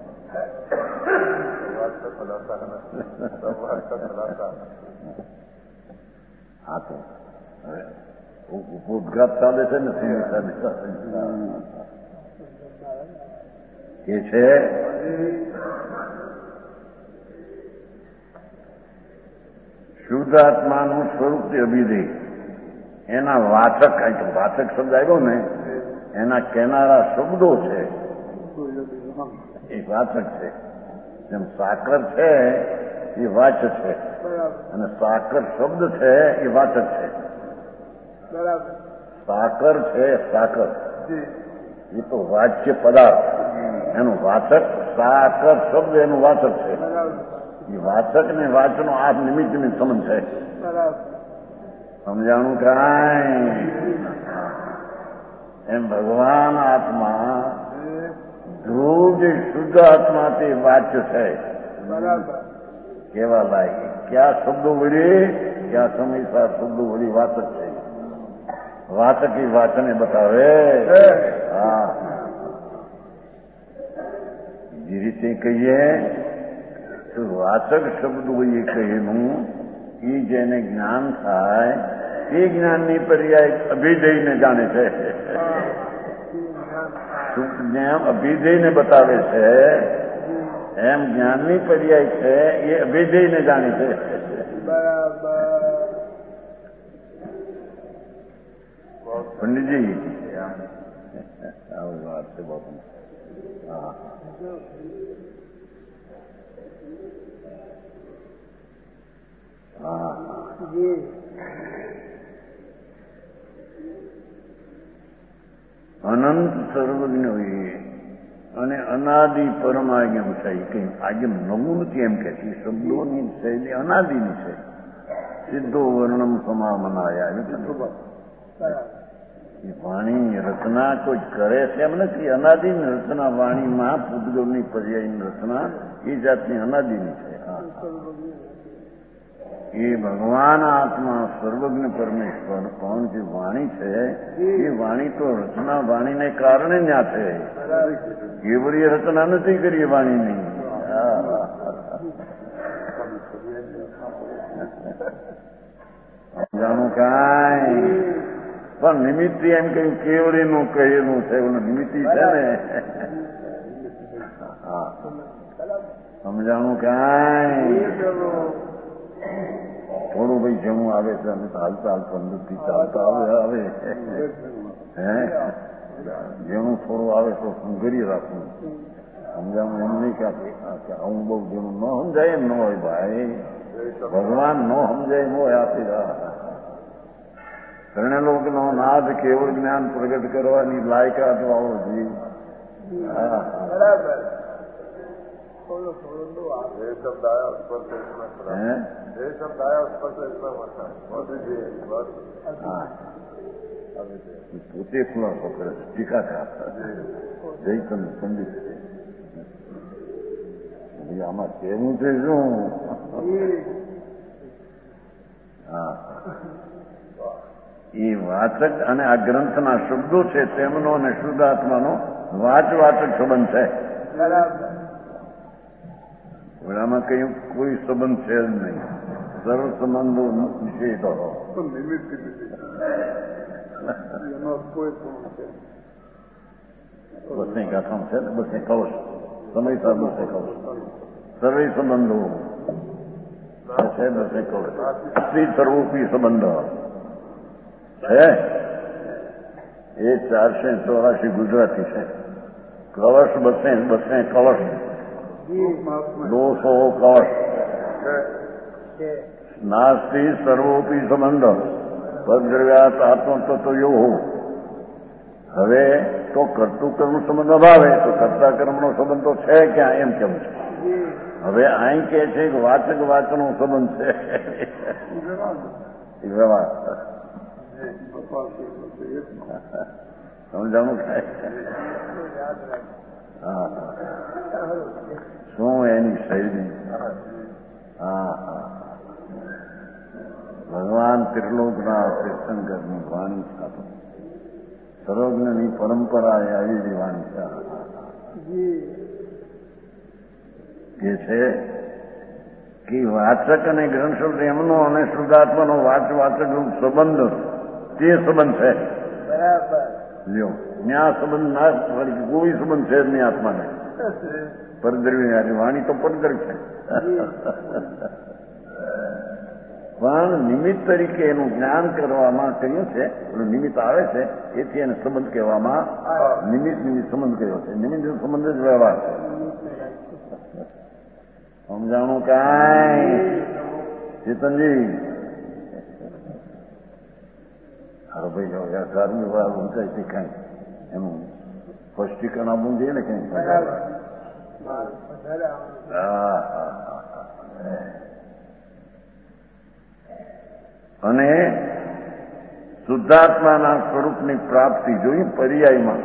હા, તો હવે ઉપઘાત ચાલે છે ને કે છે શુદ્ધ આત્માનું સ્વરૂપ તે અભિધેય. એના વાચક શબ્દ આવ્યો ને, એના કહેનારા શબ્દો છે. એ વાચક છે. જેમ સાકર છે એ વાચ છે અને સાકર શબ્દ છે એ વાચક છે. બરાબર. સાકર છે સાકર એ તો વાચ્ય પદાર્થ, એનું વાચક સાકર શબ્દ એનું વાચક છે. એ વાચક ને વાચનો આ નિમિત્તની સંબંધ છે. સમજાણું કાંઈ? એમ ભગવાન આત્મા ધ્રુવ જે શુદ્ધ આત્મા તે વાચ્ય છે. કેવા લાગે ક્યાં શબ્દો વળી ક્યાં સમય શબ્દો વળી વાચક છે. વાચક એ વાચને બતાવે. હા, જે રીતે કહીએ તો વાચક શબ્દો એ કહેલું એ જેને જ્ઞાન થાય એ જ્ઞાનની પર્યાય અભિધેયને જાણે છે. જેમ અભિધેયને બતાવે છે એમ જ્ઞાનની પર્યાય છે એ અભિધેયને જાણે છે. પંડિતજી આવું વાત છે બાપુ. હા, હા, અનંત સર્વજ્ઞ હોઈએ અને અનાદિ પરમાજ્ઞમ છે. કઈ આજ્ઞમ નવું નથી એમ કે છે. શબ્દોની શૈલી અનાદિની છે. સિદ્ધો વર્ણમ સમામનાયા એ વાણીની રચના કોઈ કરે છે એમ નથી. અનાદિની રચના વાણીમાં પૂતગલની પર્યાયની રચના એ જાતની અનાદિની છે. એ ભગવાન આત્મા સર્વજ્ઞ પરમેશ્વર પણ જે વાણી છે એ વાણી તો રચના વાણીને કારણે ન્યા છે. કેવળી રચના નથી કરી વાણીની. જાણું કાંઈ પણ નિમિત્તિ એમ કહ્યું કેવળીનું કહેલું છે એવું નિમિત્તિ છે ને. હા, સમજાણું કાંઈ? થોડું ભાઈ જમવું આવે છે અમે તો હાલતા હાલતા અંદરથી ચાલતા આવે હે જેનું થોડું આવે તો સંઘરી રાખવું. સમજાવું એમ નહીં કે હું બહુ જેનું ન સમજાય એમ ન હોય ભાઈ. ભગવાન ન સમજાય એમ હોય આપી ત્રણે લોકનો નાદ કેવળ જ્ઞાન પ્રગટ કરવાની લાયકાત વાળો જીવ. પોતે ફૂલા પકડે ટીકા જયકન પંડિત આમાં કેવું છે શું? હા, એ વાચક અને આ ગ્રંથના શબ્દો છે તેમનો અને શુદ્ધાત્માનો વાચક સંબંધ છે. આમાં કયું કોઈ સંબંધ છે જ નહીં. સર્વ સંબંધો નિષેધ બસની ગાથામાં છે ને બસને કવચ સમયસર બસે કવચ સર્વે સંબંધો છે. બસે કવચ સ્ત્રી સર્વોપી સંબંધ છે. એ 484 ગુજરાતી છે. કવચ બસે કવચ 200 કવચ નાસ્તિ સર્વોપી સંબંધ પદ્રવ્યાત આત્મતત્વયો. હવે તો કર્તૃ કર્મ સંબંધ અભાવે તો કર્તા કર્મનો સંબંધ તો છે ક્યાં એમ કેવું છે. હવે અહીં કે છે કે વાચક વાચનો સંબંધ છે. વ્યવહાર સમજાણું થાય. હા, શું એની શૈલી. હા, ભગવાન ત્રિલોકના તીર્થંકરની વાણી સાથે સર્વજ્ઞની પરંપરા એ આવેલી વાણી જે છે કે વાચક અને ગ્રંથ શબ્દ એમનો અને શુદ્ધાત્માનો વાચક સંબંધ તે સંબંધ છે. લ્યો ન્યા સંબંધ ના કોઈ સંબંધ છે નહીં આત્માને. પરદ્રવી વાણી તો પરદ્રવ છે. પણ નિમિત્ત તરીકે એનું જ્ઞાન કરવામાં કર્યું છે. પેલું નિમિત્ત આવે છે એથી એને સંબંધ કહેવામાં નિમિત્ત સંબંધ કર્યો છે. નિમિત્ત સંબંધ જ વ્યવહાર છે. સમજાણું કાંઈ ચેતનજી? હા ભાઈ અઢારમી વાર ઊંચાઈ છે કાંઈ એનું સ્પષ્ટીકરણ આપવું જોઈએ ને કઈ. અને શુદ્ધાત્માના સ્વરૂપની પ્રાપ્તિ જોઈ પર્યાયમાં.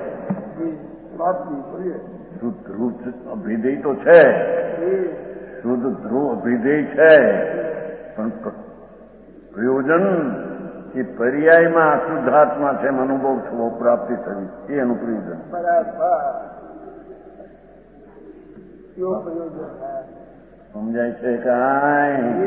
શુદ્ધ રૂપ અભિધેય તો છે, શુદ્ધ ધ્રુવ અભિધેય છે, પણ પ્રયોજન એ પર્યાયમાં શુદ્ધાત્મા છે અનુભવ થવો, પ્રાપ્તિ થવી, એ એનું પ્રયોજન. સમજાય છે કાંઈ?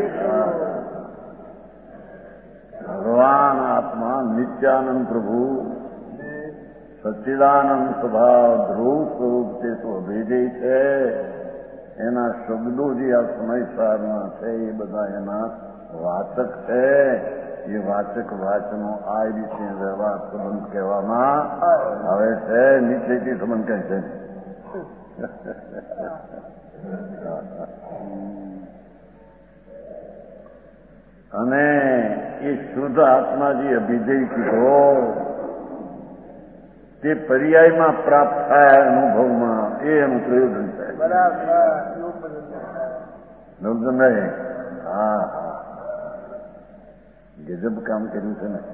ભગવાન આત્મા નિત્યાનંદ પ્રભુ સચ્ચિદાનંદ સ્વભાવ ધ્રુવ સ્વરૂપ છે તો અભેદેય છે. એના શબ્દો જે આ સમયસારના છે એ બધા એના વાચક છે. એ વાચક વાચનો આ રીતે વ્યવહાર સંબંધ કહેવામાં આવે છે. નીચેથી સંબંધ કહે છે. અને એ શુદ્ધ આત્મા જે અભિધેય કીધો તે પર્યાયમાં પ્રાપ્ત થાય અનુભવમાં, એ એનું પ્રયોજન છે. સમજો નહીં? હા, ગજબ કામ કર્યું છે ને.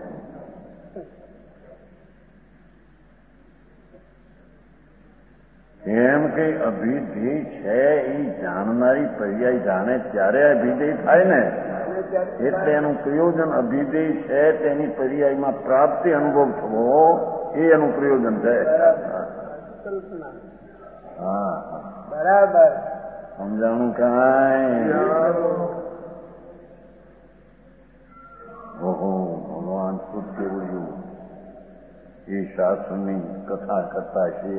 એમ કે અભિધેય છે એ જાણનારી પર્યાય જાણે ત્યારે અભિધેય થાય ને, એટલે એનું પ્રયોજન અભિધેય છે તેની પર્યાયમાં પ્રાપ્તિ અનુભવ થવો, એ એનું પ્રયોજન છે. હા, બરાબર. સમજાણું કાંઈ? ઓહો, ભગવાન શુદ્ધ કેવડ્યું એ શાસ્ત્રની કથા કરતા છે.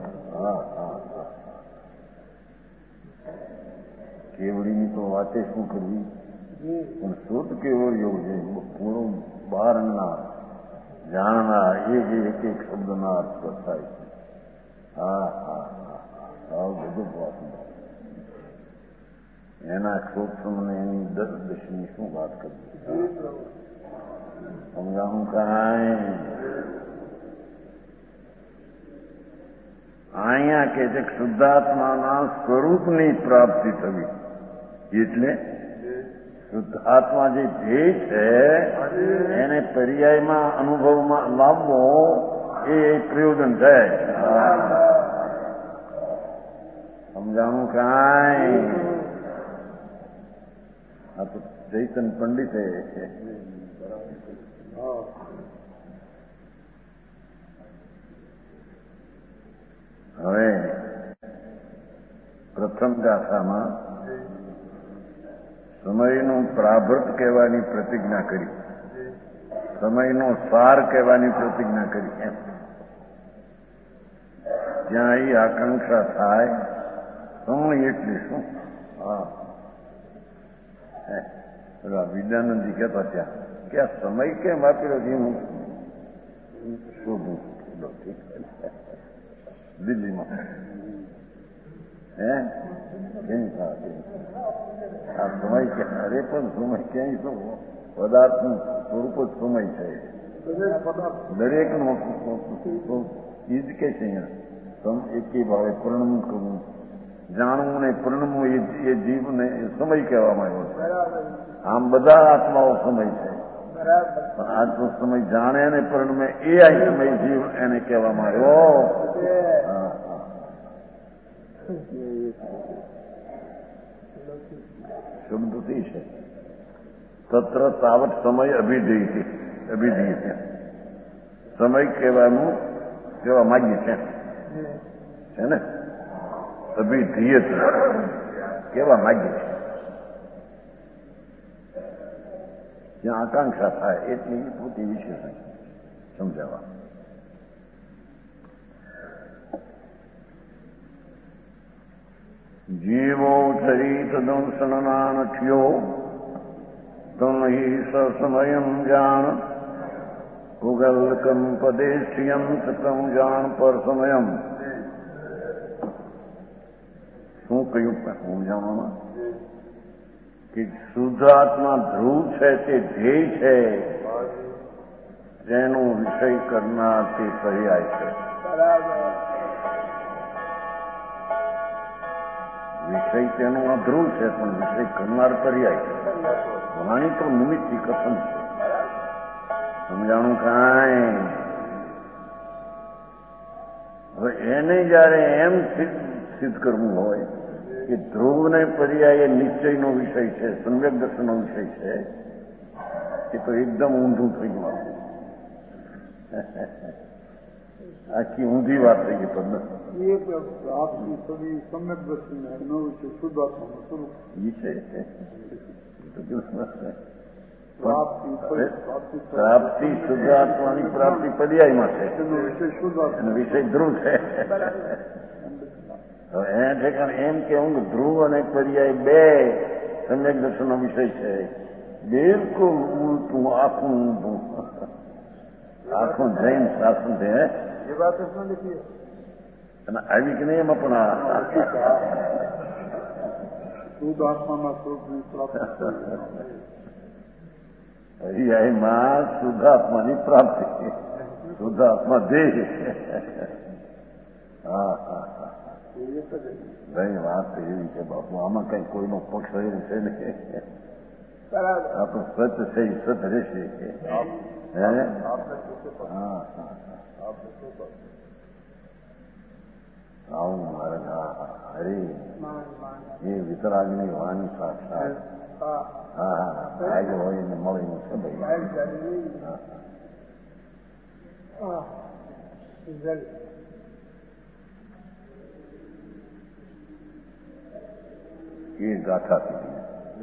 કેવડીની તો વાતે શું કરવી, પણ શુદ્ધ કેવડિયો છે પૂરું બહારના જાણનાર, એ જે એક એક શબ્દના અર્થ થાય છે. બધું વાત એના સૂક્ષ્મને એની દર્શની શું વાત કરવી? સમજાવું કાંઈ? અહીંયા કે છે શુદ્ધાત્માના સ્વરૂપની પ્રાપ્તિ થવી, એટલે શુદ્ધાત્મા જે ધ્યેય છે એને પર્યાયમાં અનુભવમાં લાવવો, એ પ્રયોજન છે. સમજાણું કાંઈ? આ તો ચૈતન પંડિતે હવે પ્રથમ ગાથામાં સમયનું પ્રાભૃત કહેવાની પ્રતિજ્ઞા કરી, સમયનો સાર કહેવાની પ્રતિજ્ઞા કરી. એમ ત્યાં એ આકાંક્ષા થાય સમય એટલે શું? પેલા વિદ્યાનંદજી કહેતા ત્યાં કે આ સમય કેમ વાપર્યો છે હું શોધું દિલ્હીમાં. આ સમય કે અરે પણ સમય ક્યાંય શું પદાર્થનું સ્વરૂપ જ સમય છે. દરેકનો એ જ કે છે અહીંયા એકી ભાવે પરિણમવું કરવું, જાણવું ને પરિણમવું, એ જીવને સમય કહેવામાં આવ્યો છે. આમ બધા આત્માઓ સમય છે, પણ આજનો સમય જાણે ને પરિણમે એ આ સમય જીવ એને કહેવામાં આવ્યો. શબ્દથી છે તત્ર તાવત સમય અભિધેય છે. સમય કહેવાનું કેવા માગીએ છે ને, અભિધેય કેવા માગીએ છે. જ્યાં આકાંક્ષા થાય એટલી પોતી વિશેષણ સમજાવવા. જીવો ચરિત દંશનના નઠ્યો તુમ હિ સસમયમ જાણ ઉગલકમ પદેશ્યમ તમ જાણ પર સમયમ. શું કહ્યું સમજાવવામાં કે શુદ્ધાત્મા ધ્રુવ છે તે ધ્યેય છે, જેનો વિષય કરનાર તે પર્યાય છે. વિષય તેનો આ ધ્રુવ છે, પણ વિષય કરનાર પર્યાય છે. વાણી તો નિમિત્તથી કથન છે. સમજાણું કાંઈ? હવે એને જયારે એમ સિદ્ધ કરવું હોય કે ધ્રુવને પર્યાય નિશ્ચયનો વિષય છે, સમ્યક દર્શનનો વિષય છે, એ તો એકદમ ઊંધું થઈ ગયું. આખી ઊંધી વાત થઈ ગઈ. પદ સમ્યક દર્શન શુદ્ધાત્માનું સ્વરૂપ પ્રાપ્તિ શુદ્ધાત્માની પ્રાપ્તિ પર્યાયમાં છે, એનો વિષય ધ્રુવ છે. એને ઠેકાણ એમ કેવું કે ધ્રુવ અને પર્યાય બે સમ્યક દર્શનનો વિષય છે. બિલકુલ ઉલટું, આખું ઊંધું, આખું જૈન શાસન છે. એ વાત નથી અને આવી કે નહીં એમાં પણ શુદ્ધાત્માના સ્વરૂપની પ્રાપ્તિ પર્યાયમાં શુદ્ધાત્માની પ્રાપ્તિ, શુદ્ધાત્મા ધ્યેય. હા હા હા, ભાઈ વાત એવી છે બાપુ. આમાં કઈ કોઈનો પક્ષ એવું છે ને, આ તો સત છે, સત રહેશે. આવું મારા હરે એ વિતરાગની વાણી સાક્ષાત. હા હા, આજ હોય ને મળીને છે ભાઈ. એ ગાથા કીધી.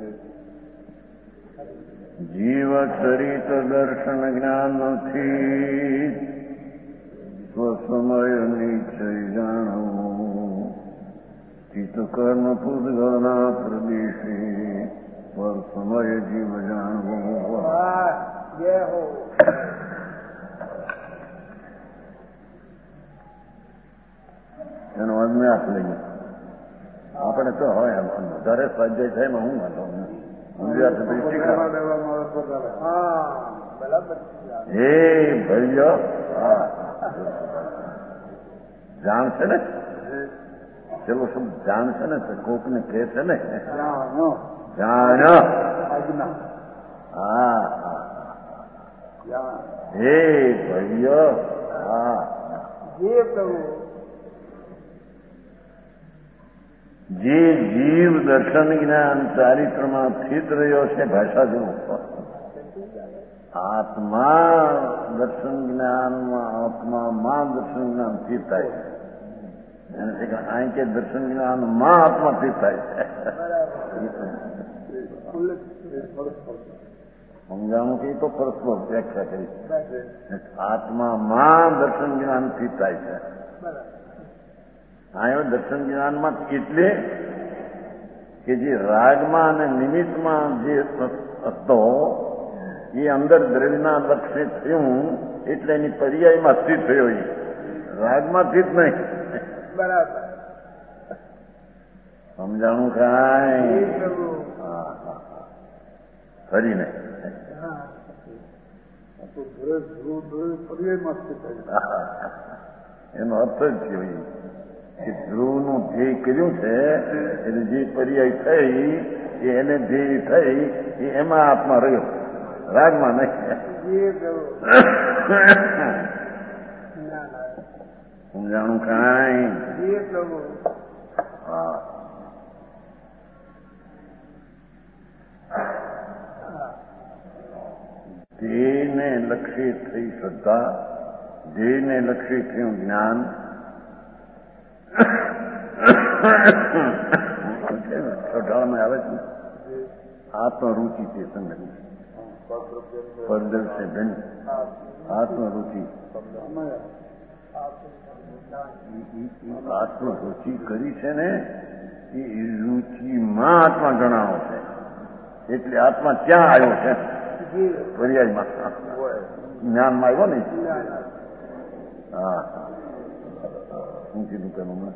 જીવ ચરિત દર્શન જ્ઞાન નથી, સ્વસમય નિશ્ચય જાણવું. ચિત્ત કર્મ પૂતગળના પ્રદેશે પર સમય જીવ જાણવું. એનો અન્યાસ લઈએ આપણે તો હોય વધારે સ્વાધ્યાય થાય એમાં હું વાંધો હે ભાઈઓ જાણશે ને, ચલો શું જાણશે ને તો કોકને કહે છે ને જાણ. હા હે ભાઈઓ, હા જે જીવ દર્શન જ્ઞાન ચારિત્રમાં સ્થિત રહ્યો છે, ભાષા જેવું આત્મા દર્શન જ્ઞાનમાં, આત્મામાં દર્શન જ્ઞાન સ્થિત થાય છે. એને છે કે અહીં કે દર્શન જ્ઞાનમાં આત્મા સ્થિત થાય છે. સમજાવું કે તો પરસ્પર વ્યાખ્યા કરી. આત્મામાં દર્શન જ્ઞાન સ્થિત થાય છે. આ દર્શન જ્ઞાનમાં એટલે કે જે રાગમાં અને નિમિત્તમાં જે હતો એ અંદર દ્રવ્યના લક્ષ્ય થયું, એટલે એની પર્યાયમાં સ્થિત થયો. એ રાગમાં સ્થિત નહીં. બરાબર સમજાણું કાંઈ? ફરી નહીં. એનો અર્થ જ છે કે ધ્રુવનું ધ્યેય કર્યું છે, એટલે જે પર્યાય થઈ એ એને ધ્યેય થઈ, એ એમાં આત્મા રહ્યો, રાગમાં નહીં. સમજાણું કાંઈ? હા ધ્યેયને લક્ષી થઈ શ્રદ્ધા, ધ્યેયને લક્ષી થયું જ્ઞાન. છોટાળામાં આવે છે આત્મરુચિ તે સંગતિ પરદેવ છે બેન. આત્મરુચિ આત્મરુચિ કરી છે ને, એ રુચિમાં આત્મા જણાવો છે. એટલે આત્મા ક્યાં આવ્યો છે? પર્યાયમાં જ્ઞાનમાં આવ્યો ને. હા શું કીધું પેલું મેં?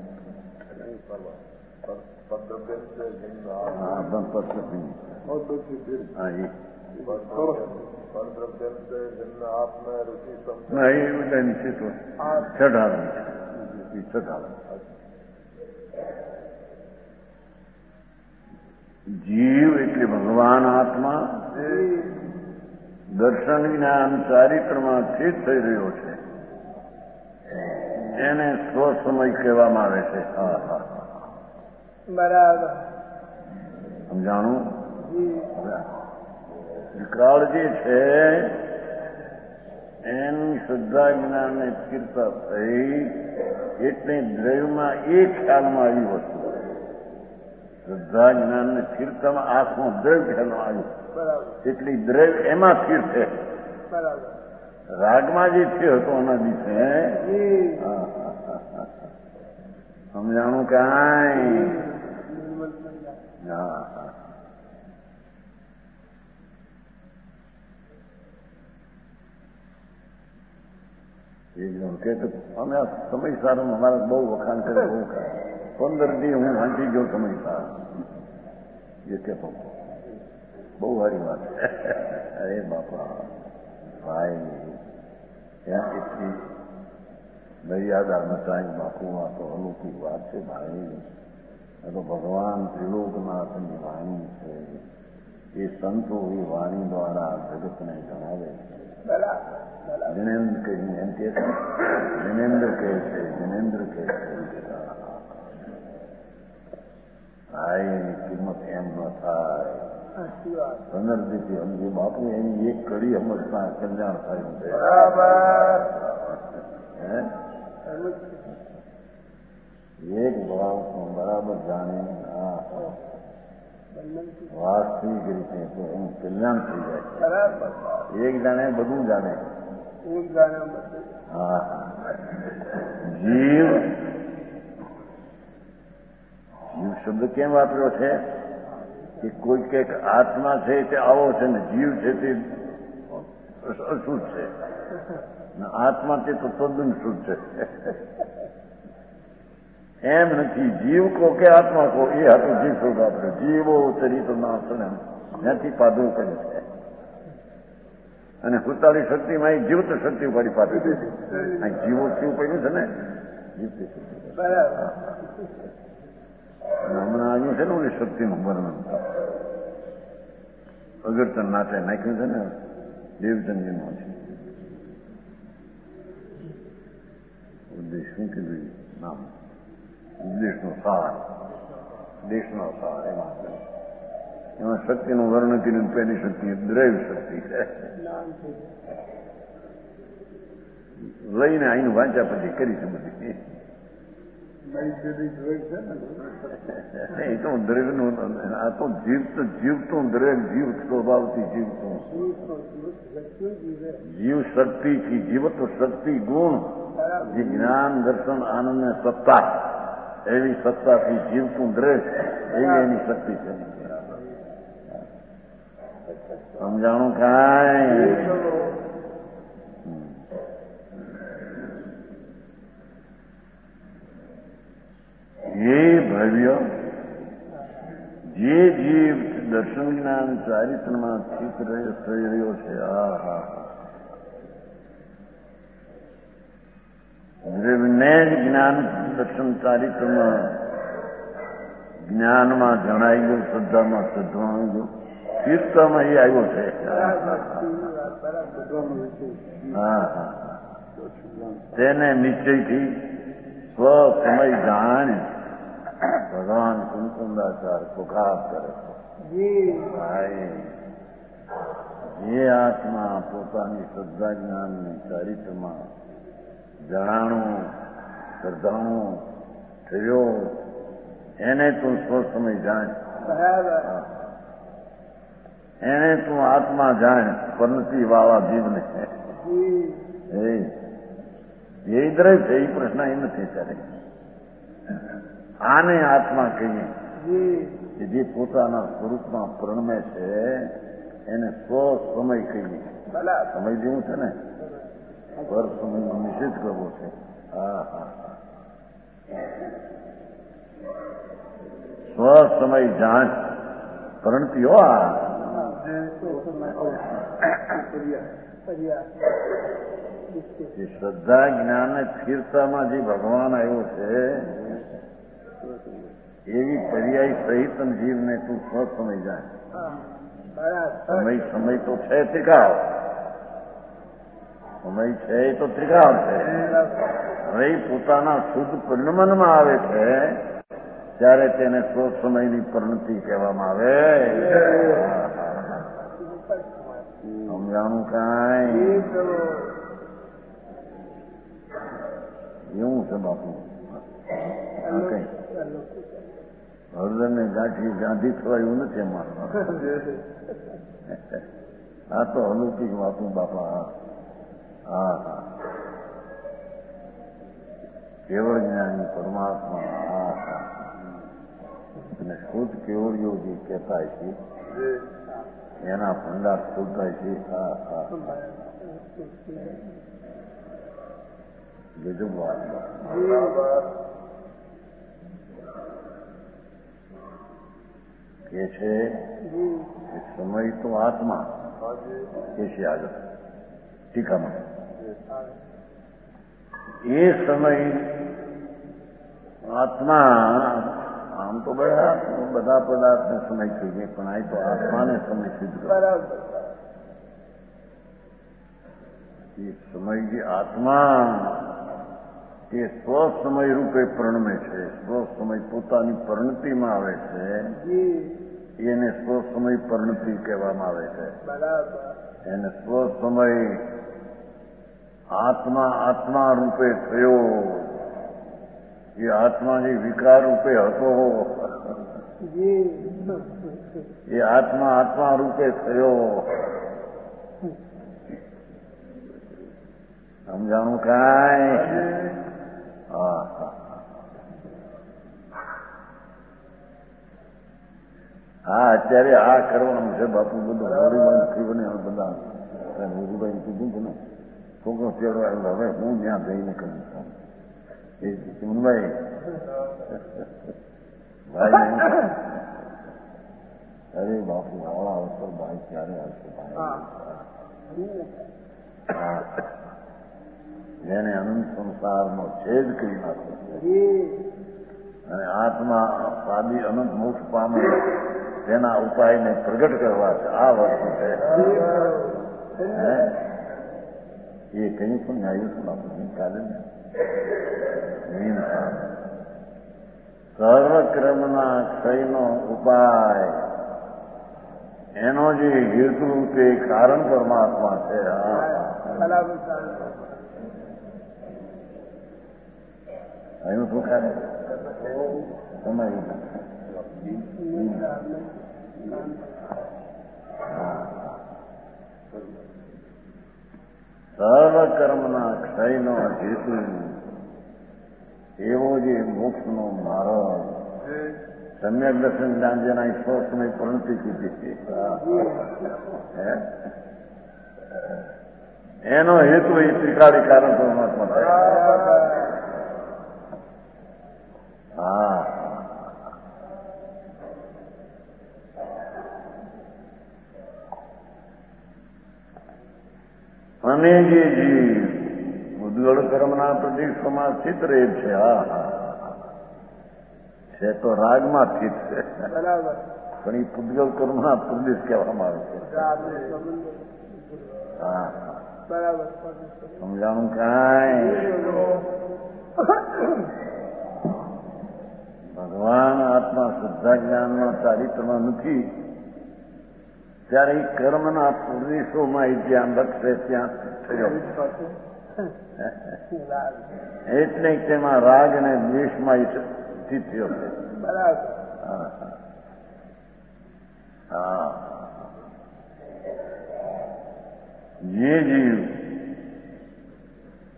જીવ એટલે ભગવાન આત્મા દર્શન જ્ઞાન ચારિત્રમાં સ્થિત થઈ રહ્યો છે, એને સ્વસમય કહેવામાં આવે છે. બરાબર સમજાણું? વિકરાળ જે છે એની શ્રદ્ધા જ્ઞાન ને સ્થિરતા થઈ એટલે દ્રવ્યમાં એ ખ્યાલમાં આવી વસ્તુ. શ્રદ્ધા જ્ઞાન ને સ્થિરતામાં આંખમાં દ્રવ્ય ખ્યાલમાં આવ્યું એટલે દ્રવ્ય એમાં સ્થિર છે. રાગમાં જે છે હતો એના દિવસે સમજાણું કાંઈ? કે અમે સમય સારો અમારા બહુ વખાણ કરે, બહુ 15 દી હું વાંચી ગયો સમય સારો એ કહેતો બહુ સારી વાત. અરે બાપા ભાઈ ત્યાં એટલી મર્યાદા નચાય બાપુ, આ તો અલૌકિક વાત છે ભાઈ. આ તો ભગવાન ત્રિલોકનાથની વાણી છે. એ સંતો એ વાણી દ્વારા જગતને જણાવે છે. જિનેન્દ્ર કહીને એમ કે છે, જિનેન્દ્ર કહે છે, જિનેન્દ્ર કહે છે. ભાઈ એની કિંમત એમ ન થાય. 15 દીથી સમજી બાપુ એની એક કડી સમજતા કલ્યાણ થયું છે. એક ભાવ બરાબર જાણે વાસ્તવિક રીતે તો એનું કલ્યાણ થઈ જાય. એક જાણે બધું જાણે. હા જીવ શબ્દ કેમ વાપર્યો છે કે કોઈ કંઈક આત્મા છે તે આવો છે ને જીવ છે તે અશુદ્ધ છે, આત્મા તે તો તદ્દન શુદ્ધ છે. એમ નથી. જીવ કો કે આત્મા કો એ હતું જીવ શબ્દ વાપર્યો. જીવો ચરિત્ર નાશને ત્યાંથી પાદું કર્યું છે અને 47 શક્તિમાં એ જીવત શક્તિ ઉપાડી પાડી દીધી. જીવો જીવ પડ્યું છે ને જીવતી શક્તિ. હમણાં આવ્યું છે ને ઓલી શક્તિનું વર્ણન અગરતન નાટે નાખ્યું છે ને દેવચંદીમાં છે. ઉદ્દેશ શું કીધું નામ? ઉદ્દેશનો સાર, દેશનો સાર. એમાં શક્તિનું વર્ણન કર્યું. પહેલી શક્તિ દ્રવ્ય શક્તિ છે. લઈને આઈને વાંચ્યા પછી કરી છે બધી. એ તો દ્રવ્યનું આ તો જીવતું દ્રવ્ય જીવ સ્વભાવથી જીવતું જીવ શક્તિથી જીવત શક્તિ ગુણ જે જ્ઞાન દર્શન આનંદ ને સત્તા એવી સત્તાથી જીવતું દ્રવ્ય એવી એની શક્તિ છે. સમજાણું કાંઈ? એ ભવ્ય જે જીવ દર્શન જ્ઞાન ચારિત્રમાં સ્થિત થઈ રહ્યો છે. દ્રવ્યને જ જ્ઞાન દર્શન ચારિત્રમાં જ્ઞાનમાં જણાઈ ગયું, શ્રદ્ધામાં શ્રદ્ધામાં ગયું, સ્થિરતામાં એ આવ્યો છે. તેને નિશ્ચયથી સ્વ સમય જાણ ભગવાન કુમકુંદાચાર પુકાર કરે છે. જે આત્મા પોતાની શ્રદ્ધા જ્ઞાનની ચારિત્રમાં જણાણું શ્રદ્ધાણું થયો એને તું સ્વ સમય જાણ, એને તું આત્મા જાણ. પનતી વાળા જીવને એ દ્રવ્ય છે એ પ્રશ્ન એ નથી ત્યારે. આને આત્મા કહીએ કે જે પોતાના સ્વરૂપમાં પ્રણમે છે એને સ્વ સમય કહીએ. સમય જેવું છે ને, પર સમયનો નિષેધ કરવો છે. હા હા સ્વ સમય જાણ પ્રણતિઓ આ જે શ્રદ્ધા જ્ઞાન અને સ્થિરતામાં જે ભગવાન આવ્યો છે એવી પર્યાય સહિત જીવને તું સ્વ સમય જાય. સમય તો છે ત્રિકાળ, સમય છે એ તો ત્રિકાળ છે. હવે પોતાના શુદ્ધ પરિણમનમાં આવે છે ત્યારે તેને સ્વ સમયની પરિણતિ કહેવામાં આવે. સમજાણું કાંઈ એવું છે બાપુ? કઈ હળદરને ગાંઠી ગાંધી થવા એવું નથી એમાં. આ તો અલૌકિક વાતું બાપા. હા હા કેવળ જ્ઞાની પરમાત્મા. હા હા અને શુદ્ધ કેવળીઓ જે કહેતા છે એના ભંડાર ખોલતા છે. હા હા ગજબ વાત કે છે કે સમય તો આત્મા કે છે આગળ ટીકામાં. એ સમય આત્મા આમ તો બધા પદાર્થને સમય થઈ જાય પણ આ તો આત્માને સમય સિદ્ધ કરે. એ સમય જે આત્મા એ સ્વ સમય રૂપે પ્રણમે છે. સ્વ સમય પોતાની પરિણતિમાં આવે છે એને સ્વ સમય પરિણતિ કહેવામાં આવે છે. એને સ્વ સમય આત્મા રૂપે થયો. એ આત્મા જે વિકાર રૂપે હતો એ આત્મા રૂપે થયો. સમજાણું કાંઈ? હા અત્યારે આ કરવાનું છે બાપુ. બધું હોળીમાં થયું ને બધા ગુરુભાઈ કીધું છે ને છોકરો તેડો આવ્યો. હવે હું ત્યાં જઈને કરું છું એ ચિમનભાઈ ભાઈ. અરે બાપુ આવડા અવસર ભાઈ ક્યારે આવશે ભાઈ? જેને અનંત સંસારનો છેદ કરી નાખ્યો અને આત્મા સાદી અનંત મોક્ષ પામે તેના ઉપાયને પ્રગટ કરવા છે. આ વસ્તુ છે એ કઈ પણ આવ્યું છું આપણે કાલે ને સર્વક્રમના ક્ષયનો ઉપાય એનો જે હેતુ તે કારણ પરમાત્મા છે. એનું શું ખાય સમય સર્વકર્મના ક્ષયનો હેતુ એવો જે મોક્ષનો માર્ગ સમ્યક દર્શન જ્ઞાન જેના સ્વ સમય પરિણતિ કીધી છે એનો હેતુ એ ત્રિકાળી કારણ પરમાત્મા થાય. હા અને જે જીવ ઉદ્ગળ કર્મના પ્રદેશોમાં સ્થિત રહે છે. હા છે તો રાગમાં સ્થિત છે પણ એ ઉદ્ગળ કર્મના પ્રદેશ કહેવામાં આવે છે. હા સમજાણું કાંઈ? ભગવાન આત્મા શુદ્ધા જ્ઞાનના ચારિત્રમાં નથી ત્યારે એ કર્મના પ્રદેશોમાં એ ધ્યાન રખશે ત્યાં થયો. એટલે તેમાં રાગ અને દ્વેષમાં સ્થિત થયો છે. જે જીવ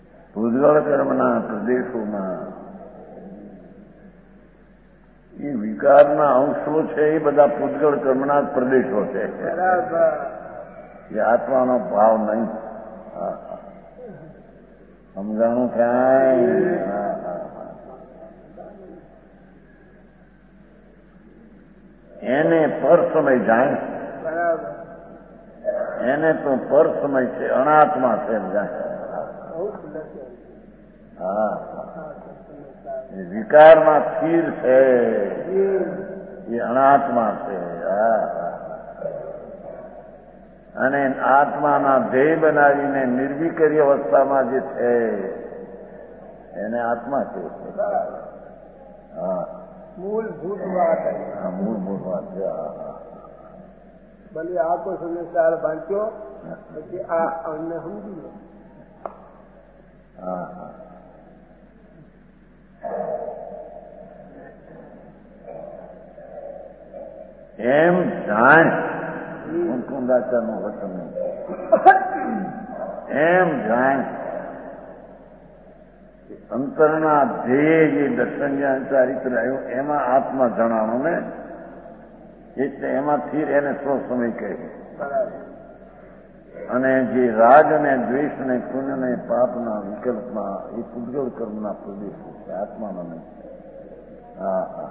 ઉદ્ગળ કર્મના પ્રદેશોમાં એ વિકારના અંશો છે એ બધા પૂતગળ કર્મના જ પ્રદેશો છે. બરાબર. એ આત્માનો ભાવ નહીં. સમજાણું ક્યાંય? એને પર સમય જાણે. બરાબર. એને તો પર સમય છે, અનાત્મા છે એમ જાણે. હા, એ વિકારમાં સ્થિર છે, એ અનાત્મા છે. અને આત્માના ધ્યેય બનાવીને નિર્વિકારી અવસ્થામાં જે છે એને આત્મા કહે છે. હા, મૂળભૂત વાત. હા, મૂળભૂત વાત છે. ભલે આખો સંસાર વાંચ્યો પછી આ અમને સમજી લો. હા, હા. એમ જાણ કુંદાચારનું વચન નહીં. એમ જાણ અંતરના ધ્યેય જે દર્શન જ્ઞાન ચારિત્ર આવ્યું એમાં આત્મા જણાણો ને, એટલે એમાંથી એને સ્વ સમય કહે. અને જે રાગ અને દ્વેષ ને પુણ્ય ને પાપના વિકલ્પમાં એ પૂતગળ કર્મના પ્રદેશો છે, આત્માનો નહીં. હા, હા.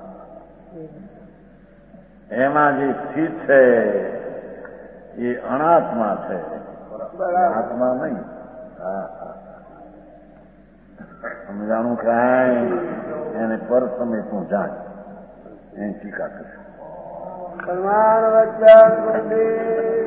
એમાં જે સ્થિત છે એ અનાત્મા છે, આત્મા નહીં. હા, હા. સમજાણું કાંઈ? એને પર સમય તું જાણ, એની ટીકા કરશે. પરમાણ વચન